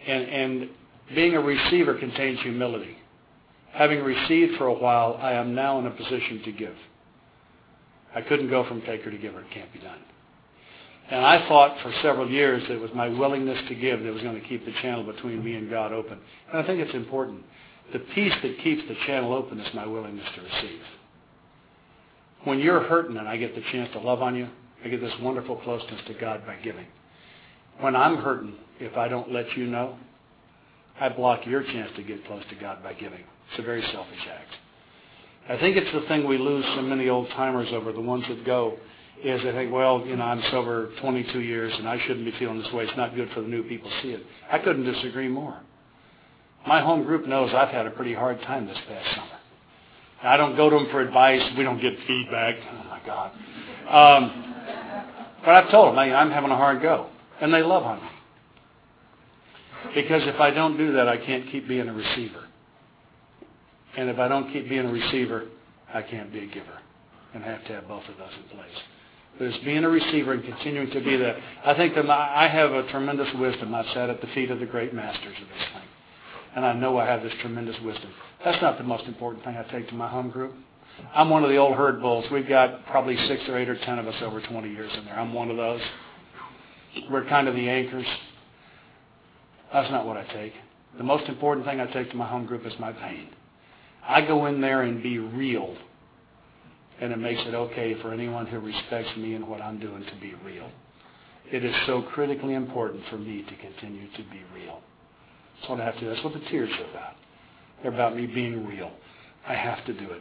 And, and being a receiver contains humility. Having received for a while, I am now in a position to give. I couldn't go from taker to giver. It can't be done. And I thought for several years that it was my willingness to give that was going to keep the channel between me and God open. And I think it's important. The piece that keeps the channel open is my willingness to receive. When you're hurting and I get the chance to love on you, I get this wonderful closeness to God by giving. When I'm hurting, if I don't let you know, I block your chance to get close to God by giving. It's a very selfish act. I think it's the thing we lose so many old-timers over, the ones that go, is they think, well, you know, I'm sober twenty-two years and I shouldn't be feeling this way. It's not good for the new people to see it. I couldn't disagree more. My home group knows I've had a pretty hard time this past summer. I don't go to them for advice. We don't get feedback. Oh, my God. Um, but I've told them, I, I'm having a hard go. And they love on me. Because if I don't do that, I can't keep being a receiver. And if I don't keep being a receiver, I can't be a giver. And I have to have both of those in place. But it's being a receiver and continuing to be that. I think that I have a tremendous wisdom. I've sat at the feet of the great masters of this thing. And I know I have this tremendous wisdom. That's not the most important thing I take to my home group. I'm one of the old herd bulls. We've got probably six or eight or ten of us over twenty years in there. I'm one of those. We're kind of the anchors. That's not what I take. The most important thing I take to my home group is my pain. I go in there and be real. And it makes it okay for anyone who respects me and what I'm doing to be real. It is so critically important for me to continue to be real. That's what I have to do. That's what the tears are about. They're about me being real. I have to do it.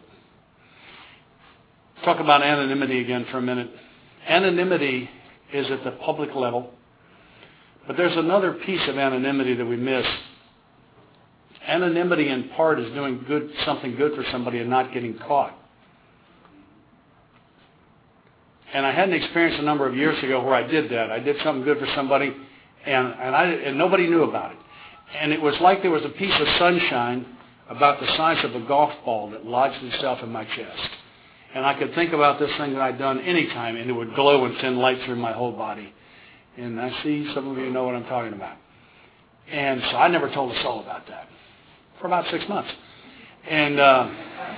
Talk about anonymity again for a minute. Anonymity is at the public level. But there's another piece of anonymity that we miss. Anonymity in part is doing good, something good for somebody and not getting caught. And I had an experience a number of years ago where I did that. I did something good for somebody, and, and, I, and nobody knew about it. And it was like there was a piece of sunshine about the size of a golf ball that lodged itself in my chest. And I could think about this thing that I'd done any time, and it would glow and send light through my whole body. And I see some of you know what I'm talking about. And so I never told a soul about that for about six months. And uh,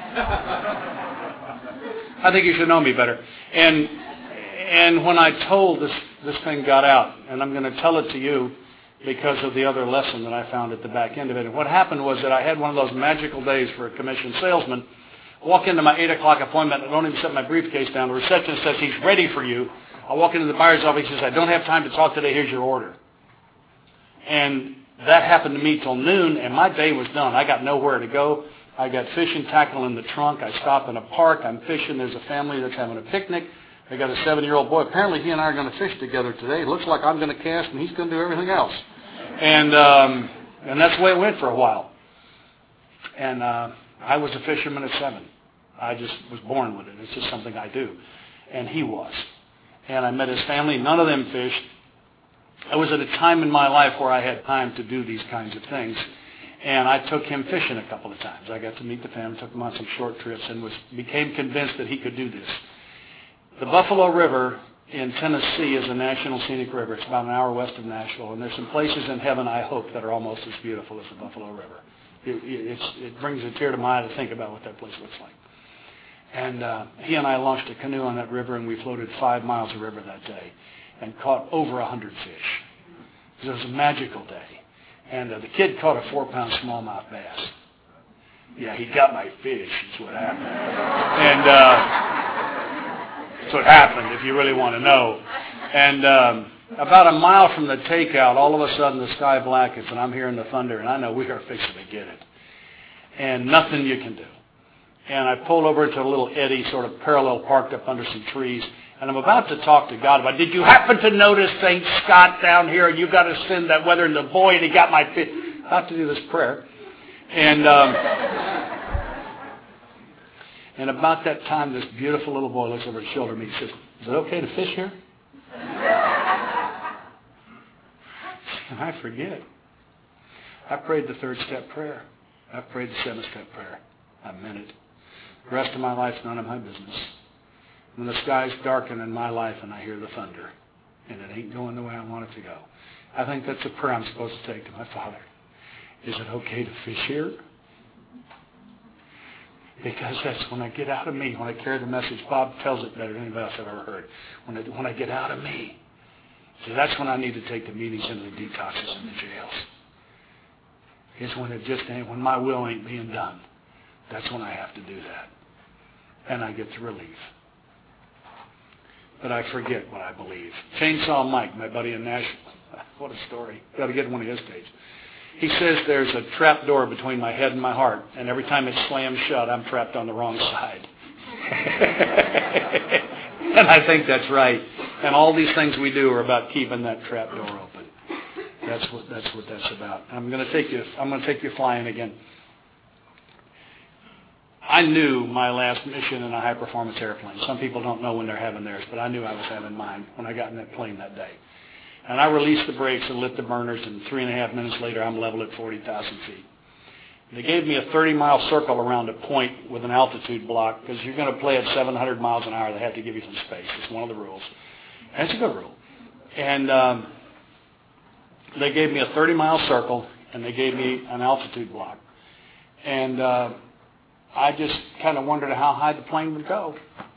I think you should know me better. And and when I told this, this thing got out, and I'm going to tell it to you because of the other lesson that I found at the back end of it. And what happened was that I had one of those magical days for a commissioned salesman. I walk into my eight o'clock appointment. I don't even set my briefcase down. The receptionist says, he's ready for you. I walk into the buyer's office. He says, I don't have time to talk today. Here's your order. And that happened to me till noon, and my day was done. I got nowhere to go. I got fishing tackle in the trunk. I stop in a park. I'm fishing. There's a family that's having a picnic. I got a seven-year-old boy. Apparently he and I are going to fish together today. It looks like I'm going to cast, and he's going to do everything else. And um, and that's the way it went for a while. And uh, I was a fisherman at seven. I just was born with it. It's just something I do. And he was. And I met his family. None of them fished. I was at a time in my life where I had time to do these kinds of things. And I took him fishing a couple of times. I got to meet the family, took him on some short trips, and was became convinced that he could do this. The Buffalo River in Tennessee is a national scenic river. It's about an hour west of Nashville. And there's some places in heaven, I hope, that are almost as beautiful as the Buffalo River. It, it's, it brings a tear to my eye to think about what that place looks like. And uh, he and I launched a canoe on that river, and we floated five miles of river that day and caught over a hundred fish. It was a magical day. And uh, the kid caught a four-pound smallmouth bass. Yeah, he got my fish, is what happened. And uh, that's what happened, if you really want to know. And um, about a mile from the takeout, all of a sudden the sky blackens, and I'm hearing the thunder, and I know we are fixing to get it. And nothing you can do. And I pulled over into a little eddy, sort of parallel parked up under some trees. And I'm about to talk to God about, did you happen to notice Saint Scott down here? And you got to send that weather in the boy, and he got my fish. About to do this prayer. And um, and about that time, this beautiful little boy looks over his shoulder at me. He says, is it okay to fish here? And I forget. I prayed the third step prayer. I prayed the seventh step prayer. I meant it. The rest of my life's none of my business. When the skies darken in my life and I hear the thunder, and it ain't going the way I want it to go. I think that's a prayer I'm supposed to take to my Father. Is it okay to fish here? Because that's when I get out of me, when I carry the message. Bob tells it better than anybody else I've ever heard. When I, when I get out of me. So that's when I need to take the meetings into the detoxes and the jails. It's when it just ain't, when my will ain't being done. That's when I have to do that. And I get the relief. But I forget what I believe. Chainsaw Mike, my buddy in Nashville. What a story. Got to get one of his tapes. He says there's a trap door between my head and my heart, and every time it slams shut, I'm trapped on the wrong side. And I think that's right. And all these things we do are about keeping that trap door open. That's what that's what that's about. I'm going to take you. I'm going to take you flying again. I knew my last mission in a high-performance airplane. Some people don't know when they're having theirs, but I knew I was having mine when I got in that plane that day. And I released the brakes and lit the burners, and three and a half minutes later, I'm level at forty thousand feet. They gave me a thirty-mile circle around a point with an altitude block, because you're going to play at seven hundred miles an hour. They have to give you some space. It's one of the rules. And it's a good rule. And um, they gave me a thirty-mile circle, and they gave me an altitude block. And uh, I just kind of wondered how high the plane would go.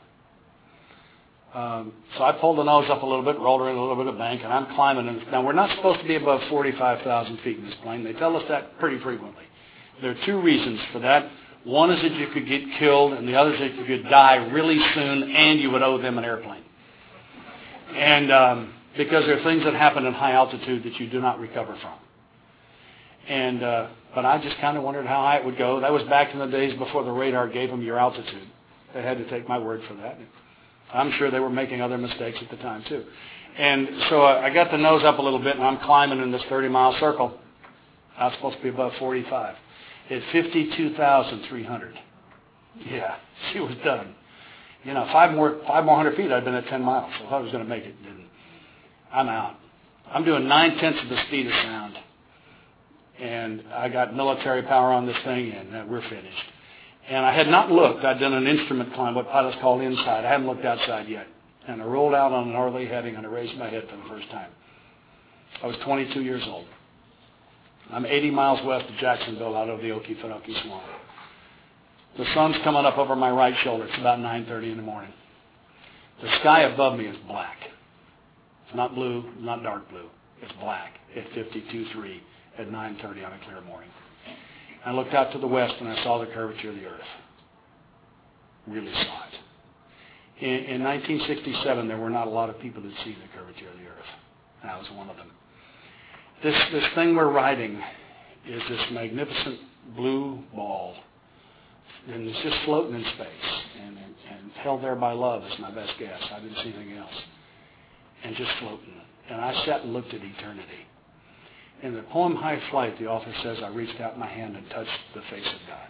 Um, so I pulled the nose up a little bit, rolled her in a little bit of bank, and I'm climbing. And now, we're not supposed to be above forty-five thousand feet in this plane. They tell us that pretty frequently. There are two reasons for that. One is that you could get killed, and the other is that you could die really soon, and you would owe them an airplane. And um, because there are things that happen in high altitude that you do not recover from. And uh, but I just kind of wondered how high it would go. That was back in the days before the radar gave them your altitude. They had to take my word for that. I'm sure they were making other mistakes at the time, too. And so I got the nose up a little bit, and I'm climbing in this thirty-mile circle. I was supposed to be above forty-five. At fifty-two thousand three hundred. Yeah, she was done. You know, five more five more hundred feet, I'd been at ten miles. So I thought I was going to make it. Didn't. I'm out. I'm doing nine-tenths of the speed of sound. And I got military power on this thing, and uh, we're finished. And I had not looked. I'd done an instrument climb, what pilots call inside. I hadn't looked outside yet. And I rolled out on a northerly heading, and I raised my head for the first time. I was twenty-two years old. I'm eighty miles west of Jacksonville out of the Okefenokee Swamp. The sun's coming up over my right shoulder. It's about nine thirty in the morning. The sky above me is black. It's not blue, not dark blue. It's black at fifty-two three at nine thirty on a clear morning. I looked out to the west, and I saw the curvature of the earth. Really saw it. In, in nineteen sixty-seven, there were not a lot of people that see the curvature of the earth. And I was one of them. This, this thing we're riding is this magnificent blue ball. And it's just floating in space. And, and, and held there by love is my best guess. I didn't see anything else. And just floating. And I sat and looked at eternity. In the poem High Flight, the author says, I reached out my hand and touched the face of God.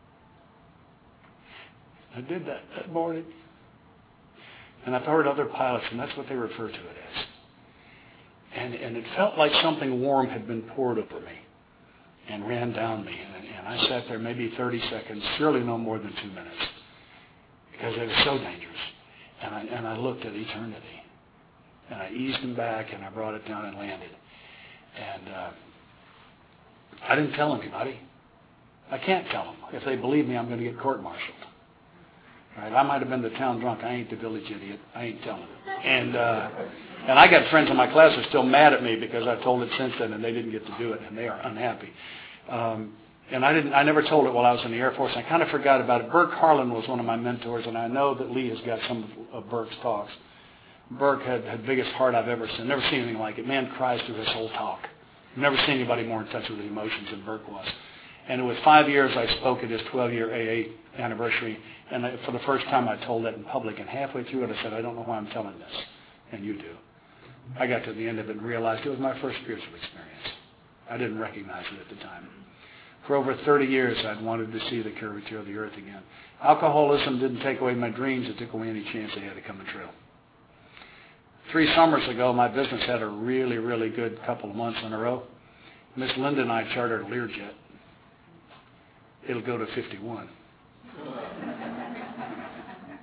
I did that that morning. And I've heard other pilots, and that's what they refer to it as. And, and it felt like something warm had been poured over me and ran down me. And, and I sat there maybe thirty seconds, surely no more than two minutes, because it was so dangerous. And I, and I looked at eternity. And I eased him back, and I brought it down and landed. And uh, I didn't tell anybody. I can't tell them. If they believe me, I'm going to get court-martialed. Right? I might have been the town drunk. I ain't the village idiot. I ain't telling them. And uh, and I got friends in my class who are still mad at me because I told it since then, and they didn't get to do it, and they are unhappy. Um, and I didn't. I never told it while I was in the Air Force. I kind of forgot about it. Burke Harlan was one of my mentors, and I know that Lee has got some of, of Burke's talks. Burke had the biggest heart I've ever seen. Never seen anything like it. Man cries through his whole talk. Never seen anybody more in touch with his emotions than Burke was. And it was five years I spoke at his twelve-year A A anniversary, and I, for the first time I told that in public. And halfway through it, I said, I don't know why I'm telling this, and you do. I got to the end of it and realized it was my first spiritual experience. I didn't recognize it at the time. For over thirty years, I'd wanted to see the curvature of the earth again. Alcoholism didn't take away my dreams. It took away any chance they had to come true. Three summers ago, my business had a really, really good couple of months in a row. Miss Linda and I chartered a Learjet. It'll go to fifty-one.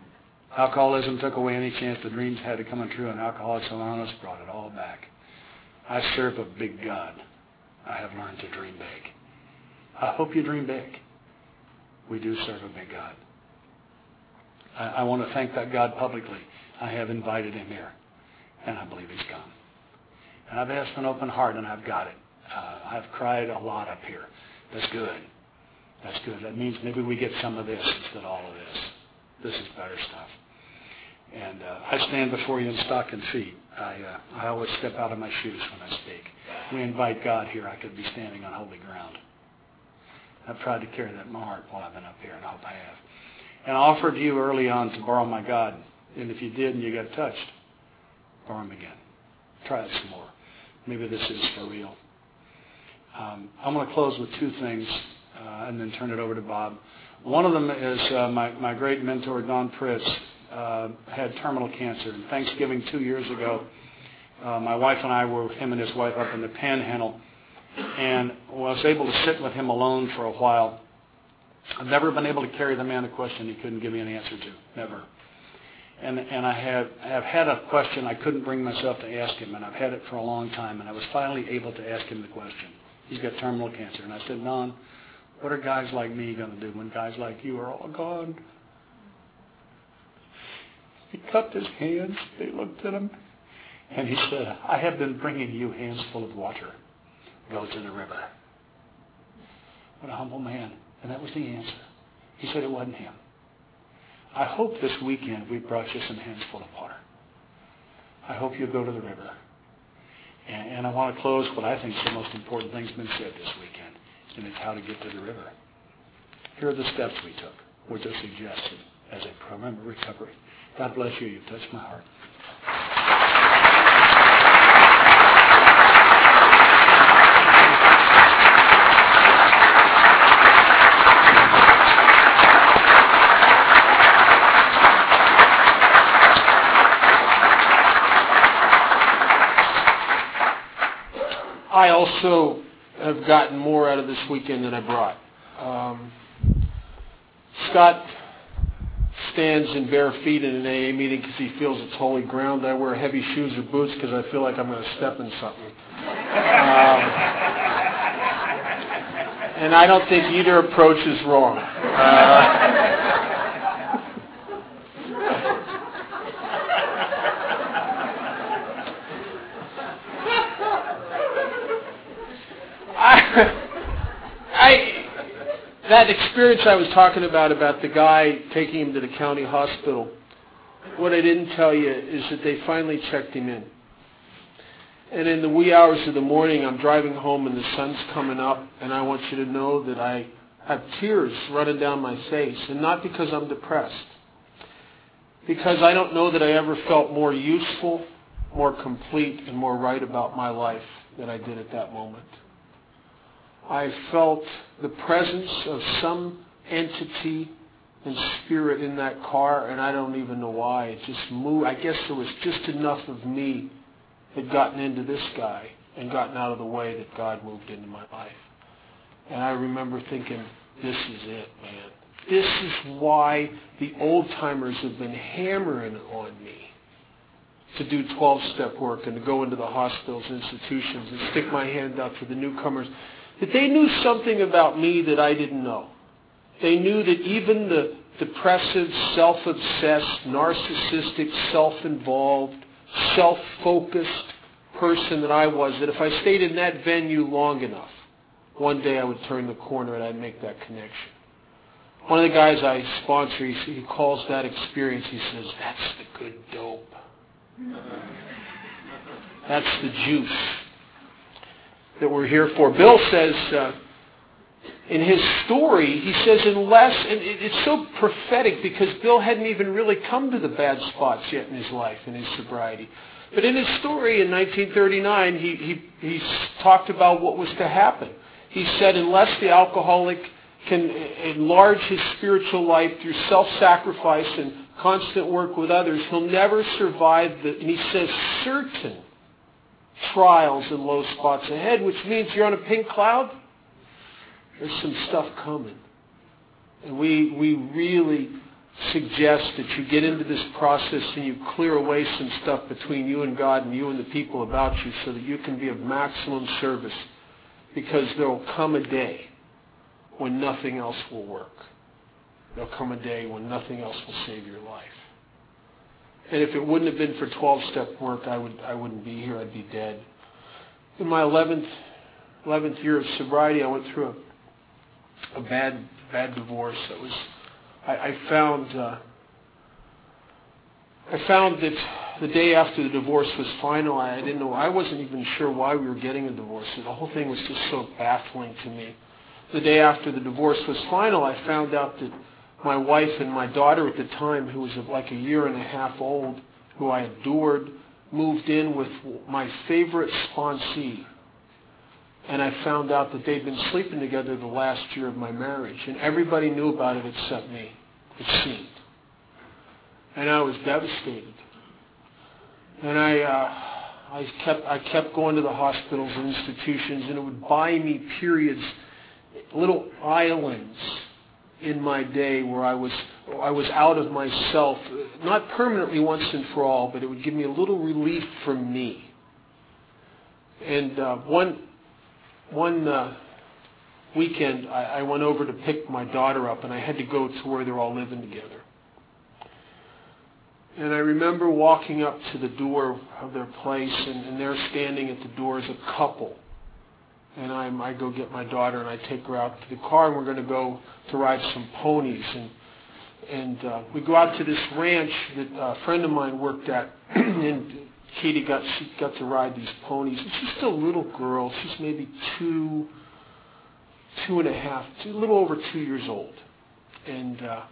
Alcoholism took away any chance the dreams had of coming true, and Alcoholics Anonymous brought it all back. I serve a big God. I have learned to dream big. I hope you dream big. We do serve a big God. I, I want to thank that God publicly. I have invited him here, and I believe he's come. And I've asked an open heart, and I've got it. Uh, I've cried a lot up here. That's good. That's good. That means maybe we get some of this instead of all of this. This is better stuff. And uh, I stand before you in stocking feet. I, uh, I always step out of my shoes when I speak. We invite God here. I could be standing on holy ground. I've tried to carry that in my heart while I've been up here, and I hope I have. And I offered you early on to borrow my God. And if you did and you got touched, borrow him again. Try it some more. Maybe this is for real. Um, I'm going to close with two things uh, and then turn it over to Bob. One of them is uh, my, my great mentor, Don Pritz, uh, had terminal cancer. And Thanksgiving two years ago, uh, my wife and I were with him and his wife up in the Panhandle, and was able to sit with him alone for a while. I've never been able to carry the man a question he couldn't give me an answer to. Never. And and I have have had a question I couldn't bring myself to ask him, and I've had it for a long time, and I was finally able to ask him the question. He's got terminal cancer. And I said, Don, what are guys like me going to do when guys like you are all gone? He cupped his hands. They looked at him. And he said, I have been bringing you hands full of water. Go to the river. What a humble man. And that was the answer. He said it wasn't him. I hope this weekend we brought you some hands full of water. I hope you'll go to the river. And, and I want to close what I think is the most important thing's been said this weekend, and it's how to get to the river. Here are the steps we took, which are suggested as a program of recovery. God bless you. You've touched my heart. I also have gotten more out of this weekend than I brought. Um, Scott stands in bare feet in an A A meeting because he feels it's holy ground. I wear heavy shoes or boots because I feel like I'm going to step in something. Um, and I don't think either approach is wrong. Uh, I, that experience I was talking about, about the guy taking him to the county hospital, what I didn't tell you is that they finally checked him in. And in the wee hours of the morning, I'm driving home and the sun's coming up, and I want you to know that I have tears running down my face, and not because I'm depressed, because I don't know that I ever felt more useful, more complete, and more right about my life than I did at that moment. I felt the presence of some entity and spirit in that car, and I don't even know why. It just moved. I guess there was just enough of me had gotten into this guy and gotten out of the way that God moved into my life. And I remember thinking, this is it, man. This is why the old-timers have been hammering on me to do twelve-step work and to go into the hospitals and institutions and stick my hand out to the newcomers. That they knew something about me that I didn't know. They knew that even the depressive, self-obsessed, narcissistic, self-involved, self-focused person that I was, that if I stayed in that venue long enough, one day I would turn the corner and I'd make that connection. One of the guys I sponsor, he, he calls that experience, he says, that's the good dope. That's the juice that we're here for. Bill says uh, in his story, he says unless, and it's so prophetic because Bill hadn't even really come to the bad spots yet in his life, in his sobriety. But in his story in nineteen thirty-nine, he, he, he talked about what was to happen. He said unless the alcoholic can enlarge his spiritual life through self-sacrifice and constant work with others, he'll never survive the, and he says, certain trials and low spots ahead, which means you're on a pink cloud. There's some stuff coming. And we we really suggest that you get into this process and you clear away some stuff between you and God and you and the people about you so that you can be of maximum service, because there will come a day when nothing else will work. There will come a day when nothing else will save your life. And if it wouldn't have been for twelve-step work, I, would, I wouldn't be here. I'd be dead. In my eleventh, eleventh year of sobriety, I went through a, a bad, bad divorce. That was, I, I found, uh, I found that the day after the divorce was final, I didn't know. I wasn't even sure why we were getting a divorce. The whole thing was just so baffling to me. The day after the divorce was final, I found out that my wife and my daughter at the time, who was like a year and a half old, who I adored, moved in with my favorite sponsee. And I found out that they'd been sleeping together the last year of my marriage. And everybody knew about it except me, it seemed. And I was devastated. And I, uh, I kept, I kept going to the hospitals and institutions, and it would buy me periods, little islands in my day where I was, I was out of myself, not permanently once and for all, but it would give me a little relief from me. And uh, one, one uh, weekend, I, I went over to pick my daughter up, and I had to go to where they're all living together. And I remember walking up to the door of their place, and, and they're standing at the door as a couple. And I, I go get my daughter, and I take her out to the car, and we're going to go to ride some ponies. And and uh, we go out to this ranch that a friend of mine worked at, and Katie got she got to ride these ponies. And she's still a little girl. She's maybe two, two and a half, two, a little over two years old, and. Uh,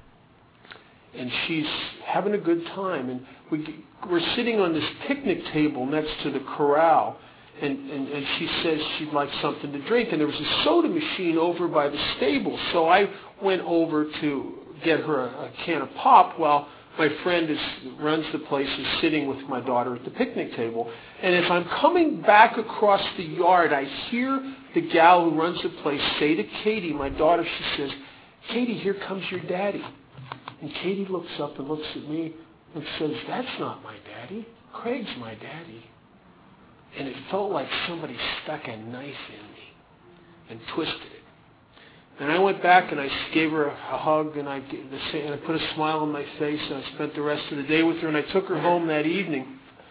And she's having a good time. And we, we're sitting on this picnic table next to the corral. And, and, and she says she'd like something to drink. And there was a soda machine over by the stable. So I went over to get her a, a can of pop while my friend is, runs the place is sitting with my daughter at the picnic table. And as I'm coming back across the yard, I hear the gal who runs the place say to Katie, my daughter, she says, "Katie, here comes your daddy." And Katie looks up and looks at me and says, "That's not my daddy. Craig's my daddy." And it felt like somebody stuck a knife in me and twisted it. And I went back and I gave her a hug, and I, and I put a smile on my face, and I spent the rest of the day with her, and I took her home that evening.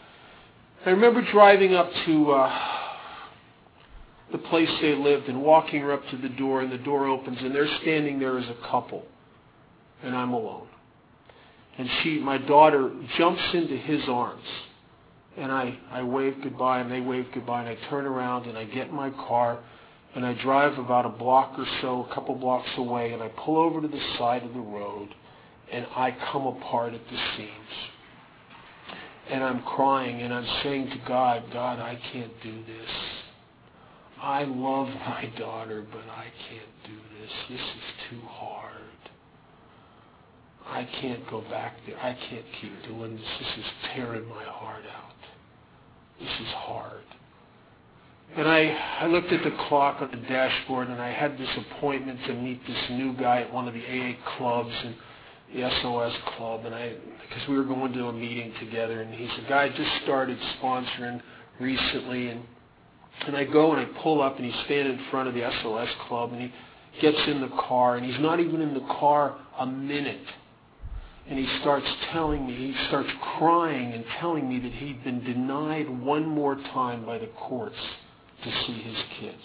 I remember driving up to uh, the place they lived and walking her up to the door, and the door opens, and they're standing there as a couple. And I'm alone. And she, my daughter, jumps into his arms. And I, I wave goodbye, and they wave goodbye, and I turn around, and I get in my car, and I drive about a block or so, a couple blocks away, and I pull over to the side of the road, and I come apart at the seams. And I'm crying, and I'm saying to God, "God, I can't do this. I love my daughter, but I can't do this. This is too hard. I can't go back there. I can't keep doing this. This is tearing my heart out. This is hard." And I, I looked at the clock on the dashboard, and I had this appointment to meet this new guy at one of the A A clubs and the S O S club, and I, because we were going to a meeting together, and he's a guy just started sponsoring recently, and and I go and I pull up, and he's standing in front of the S O S club, and he gets in the car, and he's not even in the car a minute. And he starts telling me, he starts crying and telling me that he'd been denied one more time by the courts to see his kids.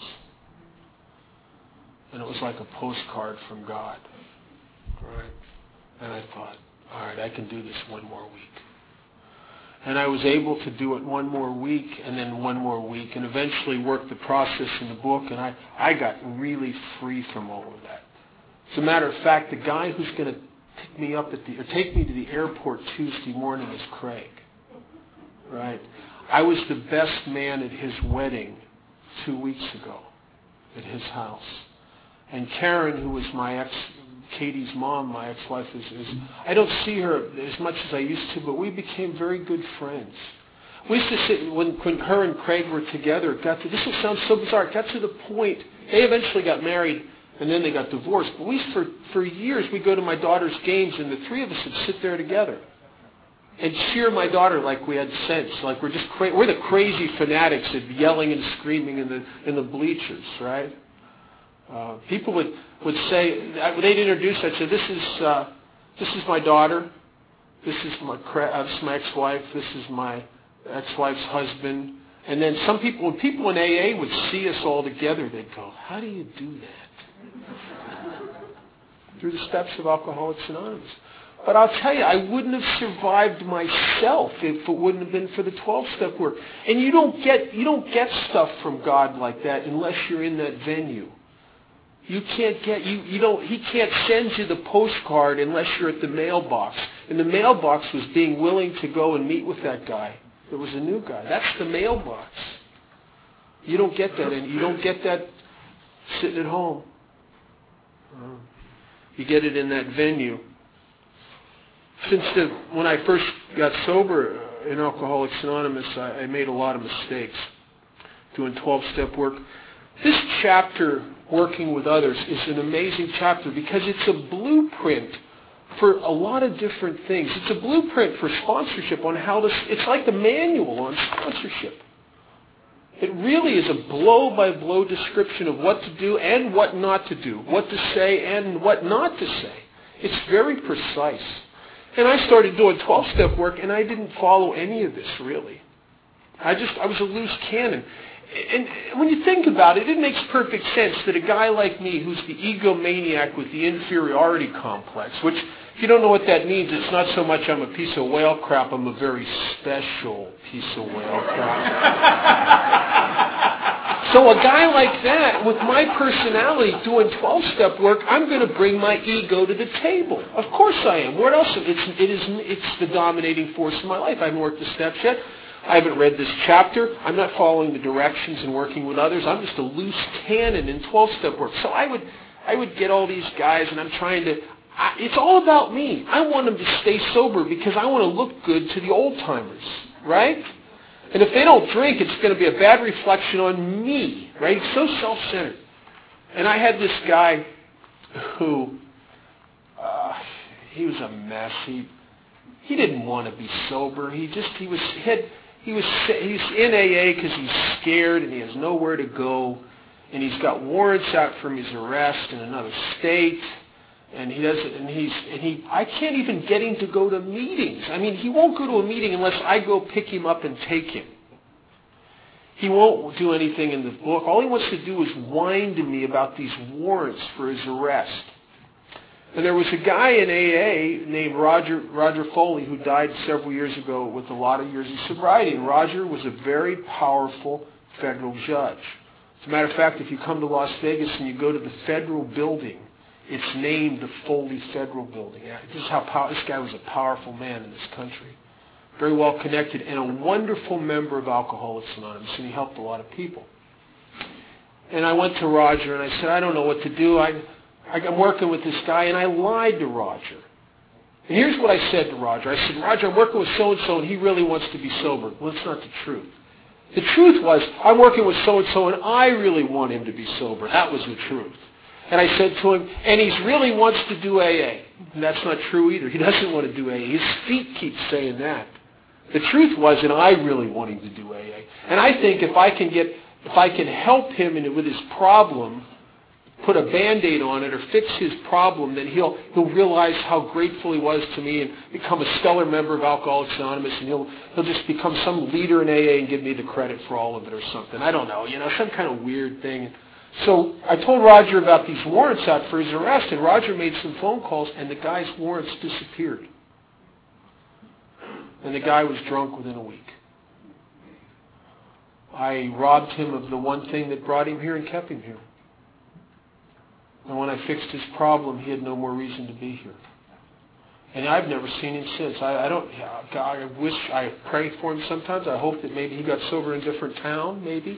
And it was like a postcard from God. Right? And I thought, all right, I can do this one more week. And I was able to do it one more week, and then one more week, and eventually work the process in the book, and I, I got really free from all of that. As a matter of fact, the guy who's going to pick me up at the, or take me to the airport Tuesday morning is Craig. Right? I was the best man at his wedding two weeks ago at his house. And Karen, who was my ex, Katie's mom, my ex-wife, is, is, I don't see her as much as I used to, but we became very good friends. We used to sit, when, when her and Craig were together, it got to, this will sound so bizarre, it got to the point, they eventually got married And then they got divorced. But we, for, for years, we'd go to my daughter's games, and the three of us would sit there together and cheer my daughter like we had sense, like we're just cra- we're the crazy fanatics of yelling and screaming in the in the bleachers, right? Uh, people would, would say, they'd introduce, I'd say, this is uh, this is my daughter, this is my uh, this is my ex-wife, this is my ex-wife's husband. And then some people, when people in A A would see us all together, they'd go, how do you do that? Through the steps of Alcoholics Anonymous. But I'll tell you, I wouldn't have survived myself if it wouldn't have been for the twelve-step work. And you don't get you don't get stuff from God like that unless you're in that venue. You can't get you you don't He can't send you the postcard unless you're at the mailbox. And the mailbox was being willing to go and meet with that guy. There was a new guy. That's the mailbox. You don't get that, and you don't get that sitting at home. You get it in that venue. Since the, when I first got sober in Alcoholics Anonymous, I, I made a lot of mistakes doing twelve-step work. This chapter, Working with Others, is an amazing chapter because it's a blueprint for a lot of different things. It's a blueprint for sponsorship on how to... It's like the manual on sponsorship. It really is a blow-by-blow description of what to do and what not to do, what to say and what not to say. It's very precise. And I started doing twelve-step work, and I didn't follow any of this, really. I just, I was a loose cannon. And when you think about it, it makes perfect sense that a guy like me, who's the egomaniac with the inferiority complex, which, if you don't know what that means, it's not so much I'm a piece of whale crap, I'm a very special piece of whale crap. So a guy like that, with my personality doing twelve-step work, I'm going to bring my ego to the table. Of course I am. What else? It's, it is, it's the dominating force in my life. I haven't worked the steps yet. I haven't read this chapter. I'm not following the directions and working with others. I'm just a loose cannon in twelve-step work. So I would, I would get all these guys, and I'm trying to... I, it's all about me. I want them to stay sober because I want to look good to the old-timers, right? And if they don't drink, it's going to be a bad reflection on me, right? It's so self-centered. And I had this guy who, uh, he was a mess. He he didn't want to be sober. He just, he was, he had, he was, he's in A A because he's scared and he has nowhere to go. And he's got warrants out from his arrest in another state. And he doesn't, and he's, and he, I can't even get him to go to meetings. I mean, he won't go to a meeting unless I go pick him up and take him. He won't do anything in the book. All he wants to do is whine to me about these warrants for his arrest. And there was a guy in A A named Roger, Roger Foley who died several years ago with a lot of years of sobriety. And Roger was a very powerful federal judge. As a matter of fact, if you come to Las Vegas and you go to the federal building, it's named the Foley Federal Building. This is how pow- this guy was a powerful man in this country. Very well connected and a wonderful member of Alcoholics Anonymous, and he helped a lot of people. And I went to Roger and I said, I don't know what to do. I, I'm working with this guy, and I lied to Roger. And here's what I said to Roger. I said, Roger, I'm working with so-and-so, and he really wants to be sober. Well, that's not the truth. The truth was, I'm working with so-and-so, and I really want him to be sober. That was the truth. And I said to him, and he really wants to do A A. And that's not true either. He doesn't want to do A A. His feet keep saying that. The truth was, and I really want him to do A A. And I think if I can get, if I can help him in, with his problem, put a Band-Aid on it or fix his problem, then he'll he'll realize how grateful he was to me and become a stellar member of Alcoholics Anonymous, and he'll he'll just become some leader in A A and give me the credit for all of it or something. I don't know, you know, some kind of weird thing. So I told Roger about these warrants out for his arrest, and Roger made some phone calls, and the guy's warrants disappeared. And the guy was drunk within a week. I robbed him of the one thing that brought him here and kept him here. And when I fixed his problem, he had no more reason to be here. And I've never seen him since. I, I don't. I wish, I pray for him sometimes. I hope that maybe he got sober in a different town, maybe.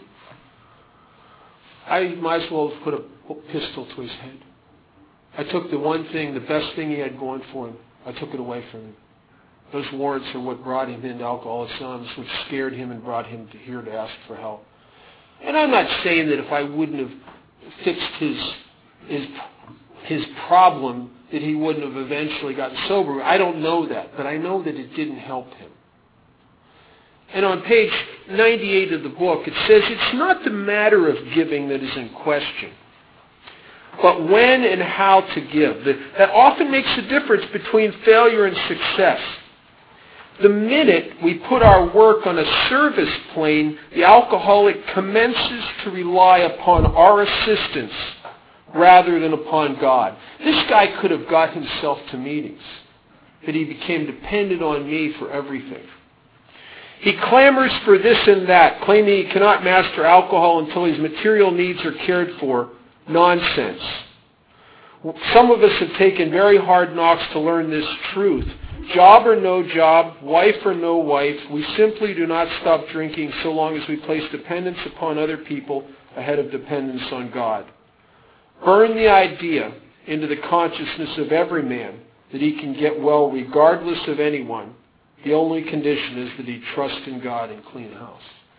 I might as well have put a pistol to his head. I took the one thing, the best thing he had going for him, I took it away from him. Those warrants are what brought him into Alcoholics Anonymous, which scared him and brought him to here to ask for help. And I'm not saying that if I wouldn't have fixed his is his problem that he wouldn't have eventually gotten sober. I don't know that, but I know that it didn't help him. And on page ninety-eight of the book, it says, it's not the matter of giving that is in question, but when and how to give. That often makes a difference between failure and success. The minute we put our work on a service plane, the alcoholic commences to rely upon our assistance rather than upon God. This guy could have got himself to meetings, but he became dependent on me for everything. He clamors for this and that, claiming he cannot master alcohol until his material needs are cared for. Nonsense. Some of us have taken very hard knocks to learn this truth. Job or no job, wife or no wife, we simply do not stop drinking so long as we place dependence upon other people ahead of dependence on God. Burn the idea into the consciousness of every man that he can get well regardless of anyone. The only condition is that he trust in God and clean house.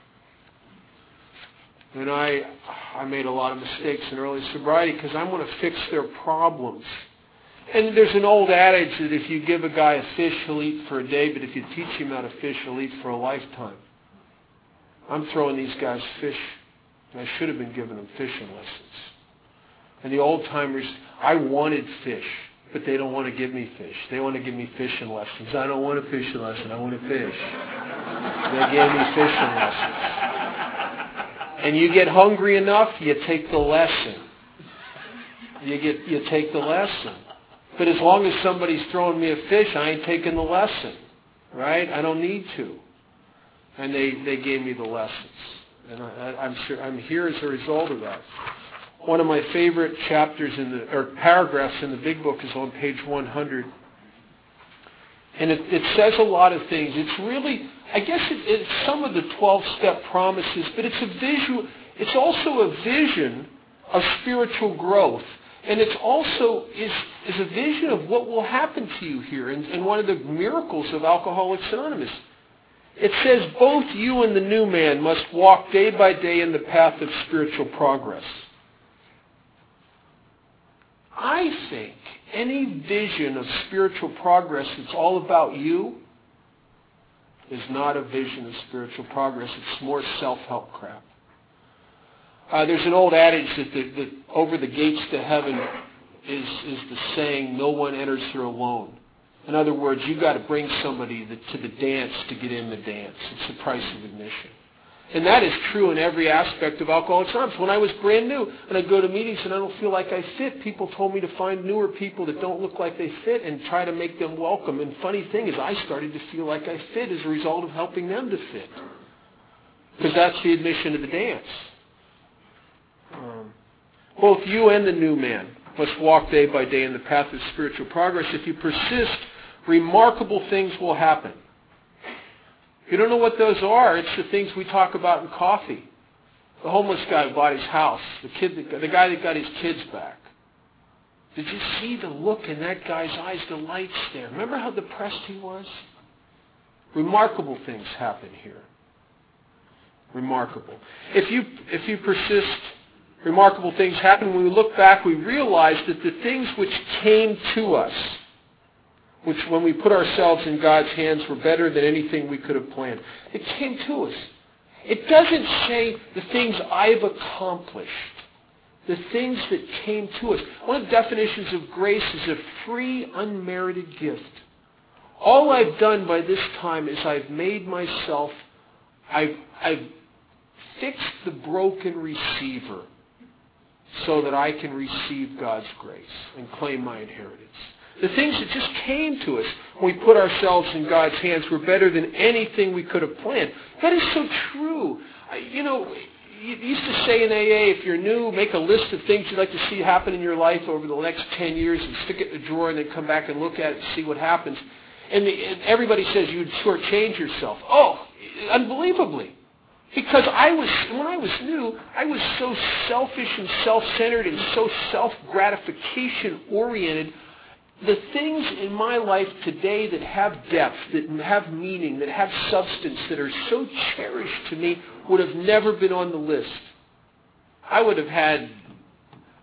And I, I made a lot of mistakes in early sobriety because I want to fix their problems. And there's an old adage that if you give a guy a fish, he'll eat for a day, but if you teach him how to fish, he'll eat for a lifetime. I'm throwing these guys fish, and I should have been giving them fishing lessons. And the old-timers, I wanted fish, but they don't want to give me fish. They want to give me fishing lessons. I don't want a fishing lesson. I want to fish. They gave me fishing lessons. And you get hungry enough, you take the lesson. You get you take the lesson. But as long as somebody's throwing me a fish, I ain't taking the lesson. Right? I don't need to. And they, they gave me the lessons. And I, I'm sure I'm here as a result of that. One of my favorite chapters in the or paragraphs in the big book is on page one hundred. And it, it says a lot of things. It's really, I guess it, it's some of the twelve-step promises, but it's a visual, it's also a vision of spiritual growth. And it's also is, is a vision of what will happen to you here. And, and one of the miracles of Alcoholics Anonymous. It says both you and the new man must walk day by day in the path of spiritual progress. I think any vision of spiritual progress that's all about you is not a vision of spiritual progress. It's more self-help crap. Uh, there's an old adage that, the, that over the gates to heaven is, is the saying, no one enters here alone. In other words, you've got to bring somebody to the dance to get in the dance. It's the price of admission. And that is true in every aspect of Alcoholics Anonymous. When I was brand new and I'd go to meetings and I don't feel like I fit, people told me to find newer people that don't look like they fit and try to make them welcome. And funny thing is, I started to feel like I fit as a result of helping them to fit. Because that's the admission to the dance. Um, both you and the new man must walk day by day in the path of spiritual progress. If you persist, remarkable things will happen. If you don't know what those are, it's the things we talk about in coffee. The homeless guy who bought his house, the kid, that, the guy that got his kids back. Did you see the look in that guy's eyes, the lights there? Remember how depressed he was? Remarkable things happen here. Remarkable. If you if you persist, remarkable things happen. When we look back, we realize that the things which came to us, which when we put ourselves in God's hands were better than anything we could have planned. It came to us. It doesn't say the things I've accomplished. The things that came to us. One of the definitions of grace is a free, unmerited gift. All I've done by this time is I've made myself, I've, I've fixed the broken receiver so that I can receive God's grace and claim my inheritance. The things that just came to us when we put ourselves in God's hands were better than anything we could have planned. That is so true. You know, you used to say in A A, if you're new, make a list of things you'd like to see happen in your life over the next ten years and stick it in the drawer and then come back and look at it and see what happens. And, the, and everybody says you'd shortchange yourself. Oh, unbelievably. Because I was, when I was new, I was so selfish and self-centered and so self-gratification oriented. The things in my life today that have depth, that have meaning, that have substance, that are so cherished to me would have never been on the list. I would have had,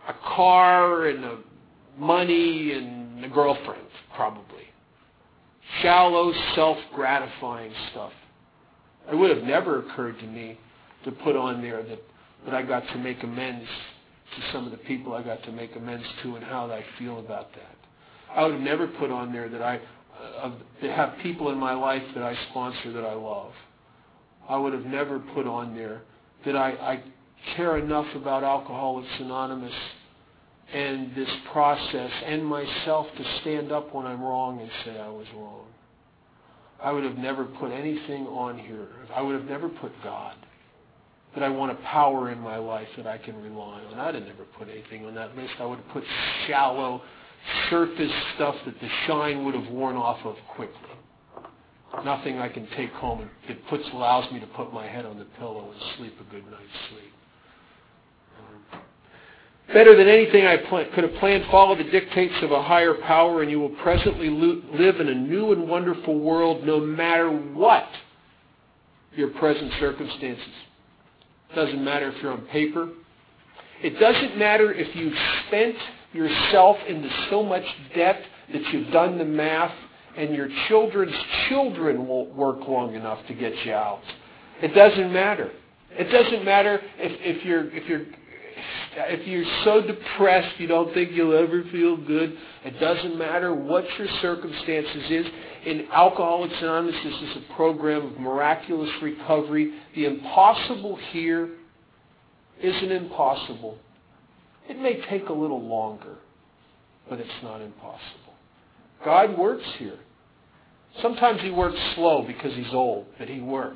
a car and a money and a girlfriend, probably. Shallow, self-gratifying stuff. It would have never occurred to me to put on there that, that I got to make amends to some of the people I got to make amends to and how I feel about that. I would have never put on there that I uh, have people in my life that I sponsor that I love. I would have never put on there that I, I care enough about Alcoholics Anonymous and this process and myself to stand up when I'm wrong and say I was wrong. I would have never put anything on here. I would have never put God. That I want a power in my life that I can rely on. I'd have never put anything on that list. I would have put shallow, surface stuff that the shine would have worn off of quickly. Nothing I can take home and it puts allows me to put my head on the pillow and sleep a good night's sleep. Um, better than anything I pl- could have planned, follow the dictates of a higher power, and you will presently lo- live in a new and wonderful world, no matter what your present circumstances. It doesn't matter if you're on paper. It doesn't matter if you've spent yourself into so much debt that you've done the math and your children's children won't work long enough to get you out. It doesn't matter. It doesn't matter if, if you're if you're if you're so depressed you don't think you'll ever feel good. It doesn't matter what your circumstances is. In Alcoholics Anonymous, this is a program of miraculous recovery. The impossible here isn't impossible. It may take a little longer, but it's not impossible. God works here. Sometimes He works slow because He's old, but He works.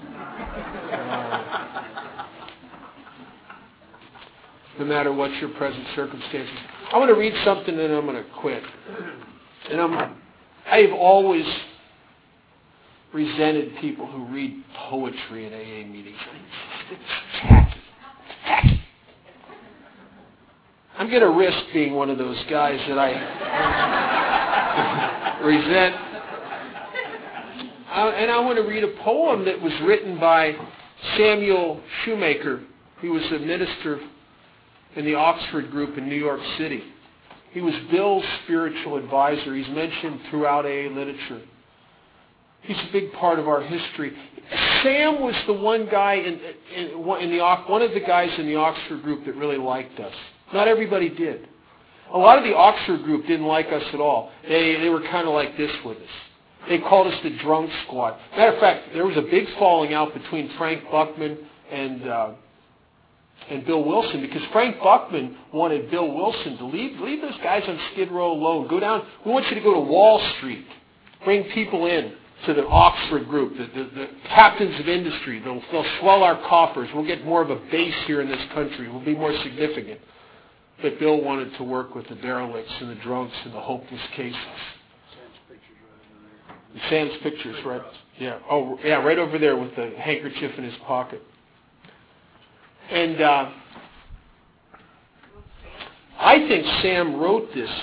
Uh, no matter what your present circumstances. I want to read something and I'm going to quit. And I'm, I've always resented people who read poetry at A A meetings. It's tacky. It's tacky. I'm going to risk being one of those guys that I resent. Uh, and I want to read a poem that was written by Samuel Shoemaker. He was a minister in the Oxford group in New York City. He was Bill's spiritual advisor. He's mentioned throughout A A literature. He's a big part of our history. Sam was the one guy in, in, in the one of the guys in the Oxford group that really liked us. Not everybody did. A lot of the Oxford group didn't like us at all. They they were kind of like this with us. They called us the drunk squad. Matter of fact, there was a big falling out between Frank Buckman and uh, and Bill Wilson, because Frank Buckman wanted Bill Wilson to leave leave those guys on Skid Row alone. Go down. We want you to go to Wall Street. Bring people in to the Oxford group, the, the, the captains of industry. They'll, they'll swell our coffers. We'll get more of a base here in this country. We'll be more significant. But Bill wanted to work with the derelicts and the drunks and the hopeless cases. Sam's pictures, right? Yeah. Oh, yeah, right over there with the handkerchief in his pocket. And uh, I think Sam wrote this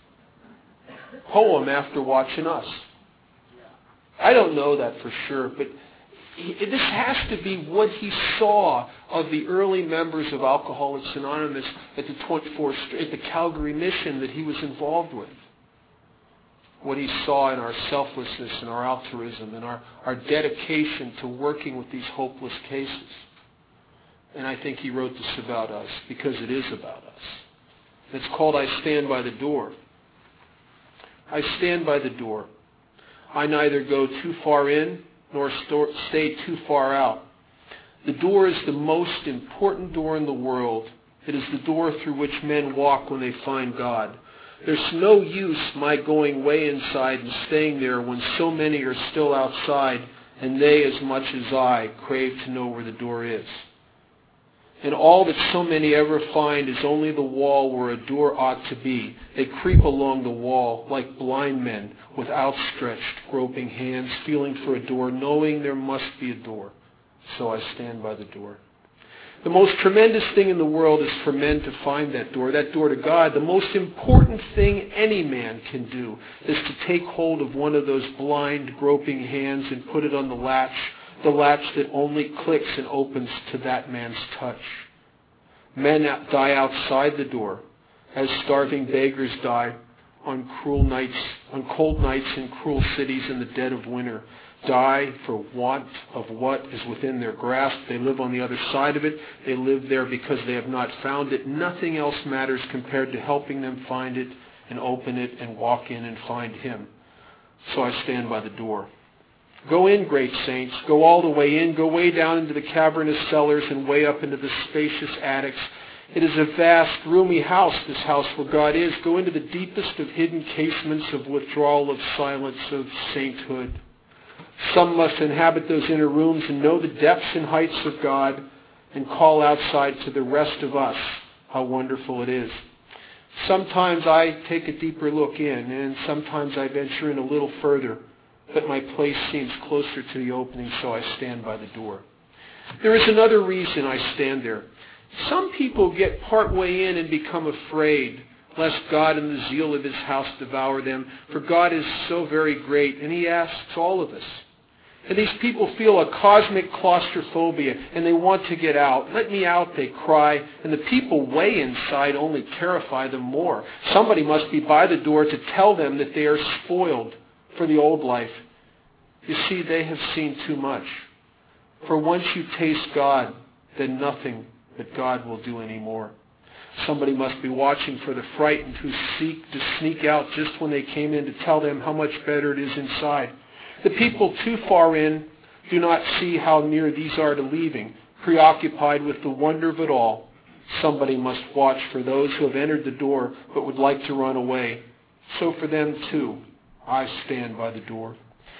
poem after watching us. I don't know that for sure, but he, this has to be what he saw of the early members of Alcoholics Anonymous at the twenty-fourth at the Calgary mission that he was involved with. What he saw in our selflessness and our altruism and our, our dedication to working with these hopeless cases. And I think he wrote this about us because it is about us. It's called I Stand by the Door. I stand by the door. I neither go too far in nor sto- stay too far out. The door is the most important door in the world. It is the door through which men walk when they find God. There's no use my going way inside and staying there when so many are still outside, and they, as much as I, crave to know where the door is. And all that so many ever find is only the wall where a door ought to be. They creep along the wall like blind men with outstretched, groping hands, feeling for a door, knowing there must be a door. So I stand by the door. The most tremendous thing in the world is for men to find that door, that door to God. The most important thing any man can do is to take hold of one of those blind, groping hands and put it on the latch, the latch that only clicks and opens to that man's touch. Men die outside the door, as starving beggars die on cruel nights, on cold nights in cruel cities in the dead of winter. Die for want of what is within their grasp. They live on the other side of it. They live there because they have not found it. Nothing else matters compared to helping them find it and open it and walk in and find Him. So I stand by the door. Go in, great saints. Go all the way in. Go way down into the cavernous cellars and way up into the spacious attics. It is a vast, roomy house, this house where God is. Go into the deepest of hidden casements of withdrawal, of silence, of sainthood. Some must inhabit those inner rooms and know the depths and heights of God and call outside to the rest of us how wonderful it is. Sometimes I take a deeper look in, and sometimes I venture in a little further, but my place seems closer to the opening, so I stand by the door. There is another reason I stand there. Some people get part way in and become afraid, lest God and the zeal of His house devour them, for God is so very great, and He asks all of us. And these people feel a cosmic claustrophobia, and they want to get out. Let me out, they cry, and the people way inside only terrify them more. Somebody must be by the door to tell them that they are spoiled for the old life. You see, they have seen too much. For once you taste God, then nothing but God will do any more. Somebody must be watching for the frightened who seek to sneak out just when they came in to tell them how much better it is inside. The people too far in do not see how near these are to leaving, preoccupied with the wonder of it all. Somebody must watch for those who have entered the door but would like to run away. So for them too, I stand by the door.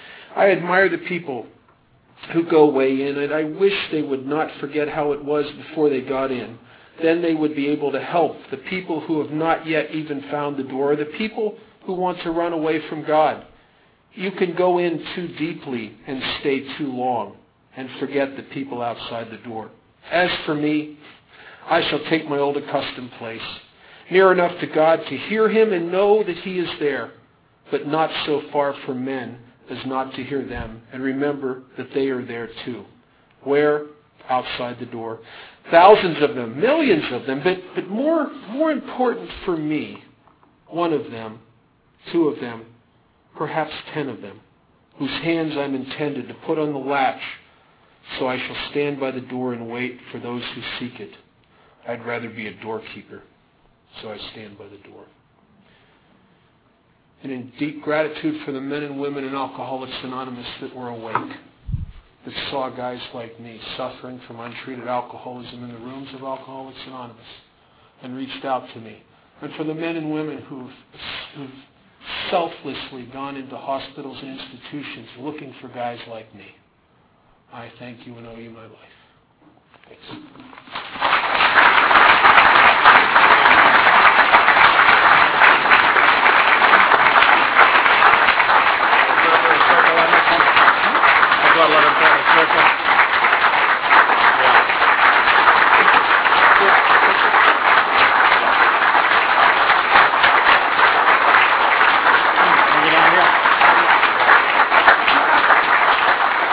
I admire the people who go way in, and I wish they would not forget how it was before they got in. Then they would be able to help the people who have not yet even found the door, the people who want to run away from God. You can go in too deeply and stay too long and forget the people outside the door. As for me, I shall take my old accustomed place, near enough to God to hear Him and know that He is there, but not so far from men as not to hear them and remember that they are there too. Where? Outside the door. Thousands of them, millions of them, but, but more, more important for me, one of them, two of them, perhaps ten of them, whose hands I'm intended to put on the latch, so I shall stand by the door and wait for those who seek it. I'd rather be a doorkeeper, so I stand by the door. And in deep gratitude for the men and women in Alcoholics Anonymous that were awake, that saw guys like me suffering from untreated alcoholism in the rooms of Alcoholics Anonymous and reached out to me. And for the men and women who've, who've selflessly gone into hospitals and institutions looking for guys like me, I thank you and owe you my life. Thanks.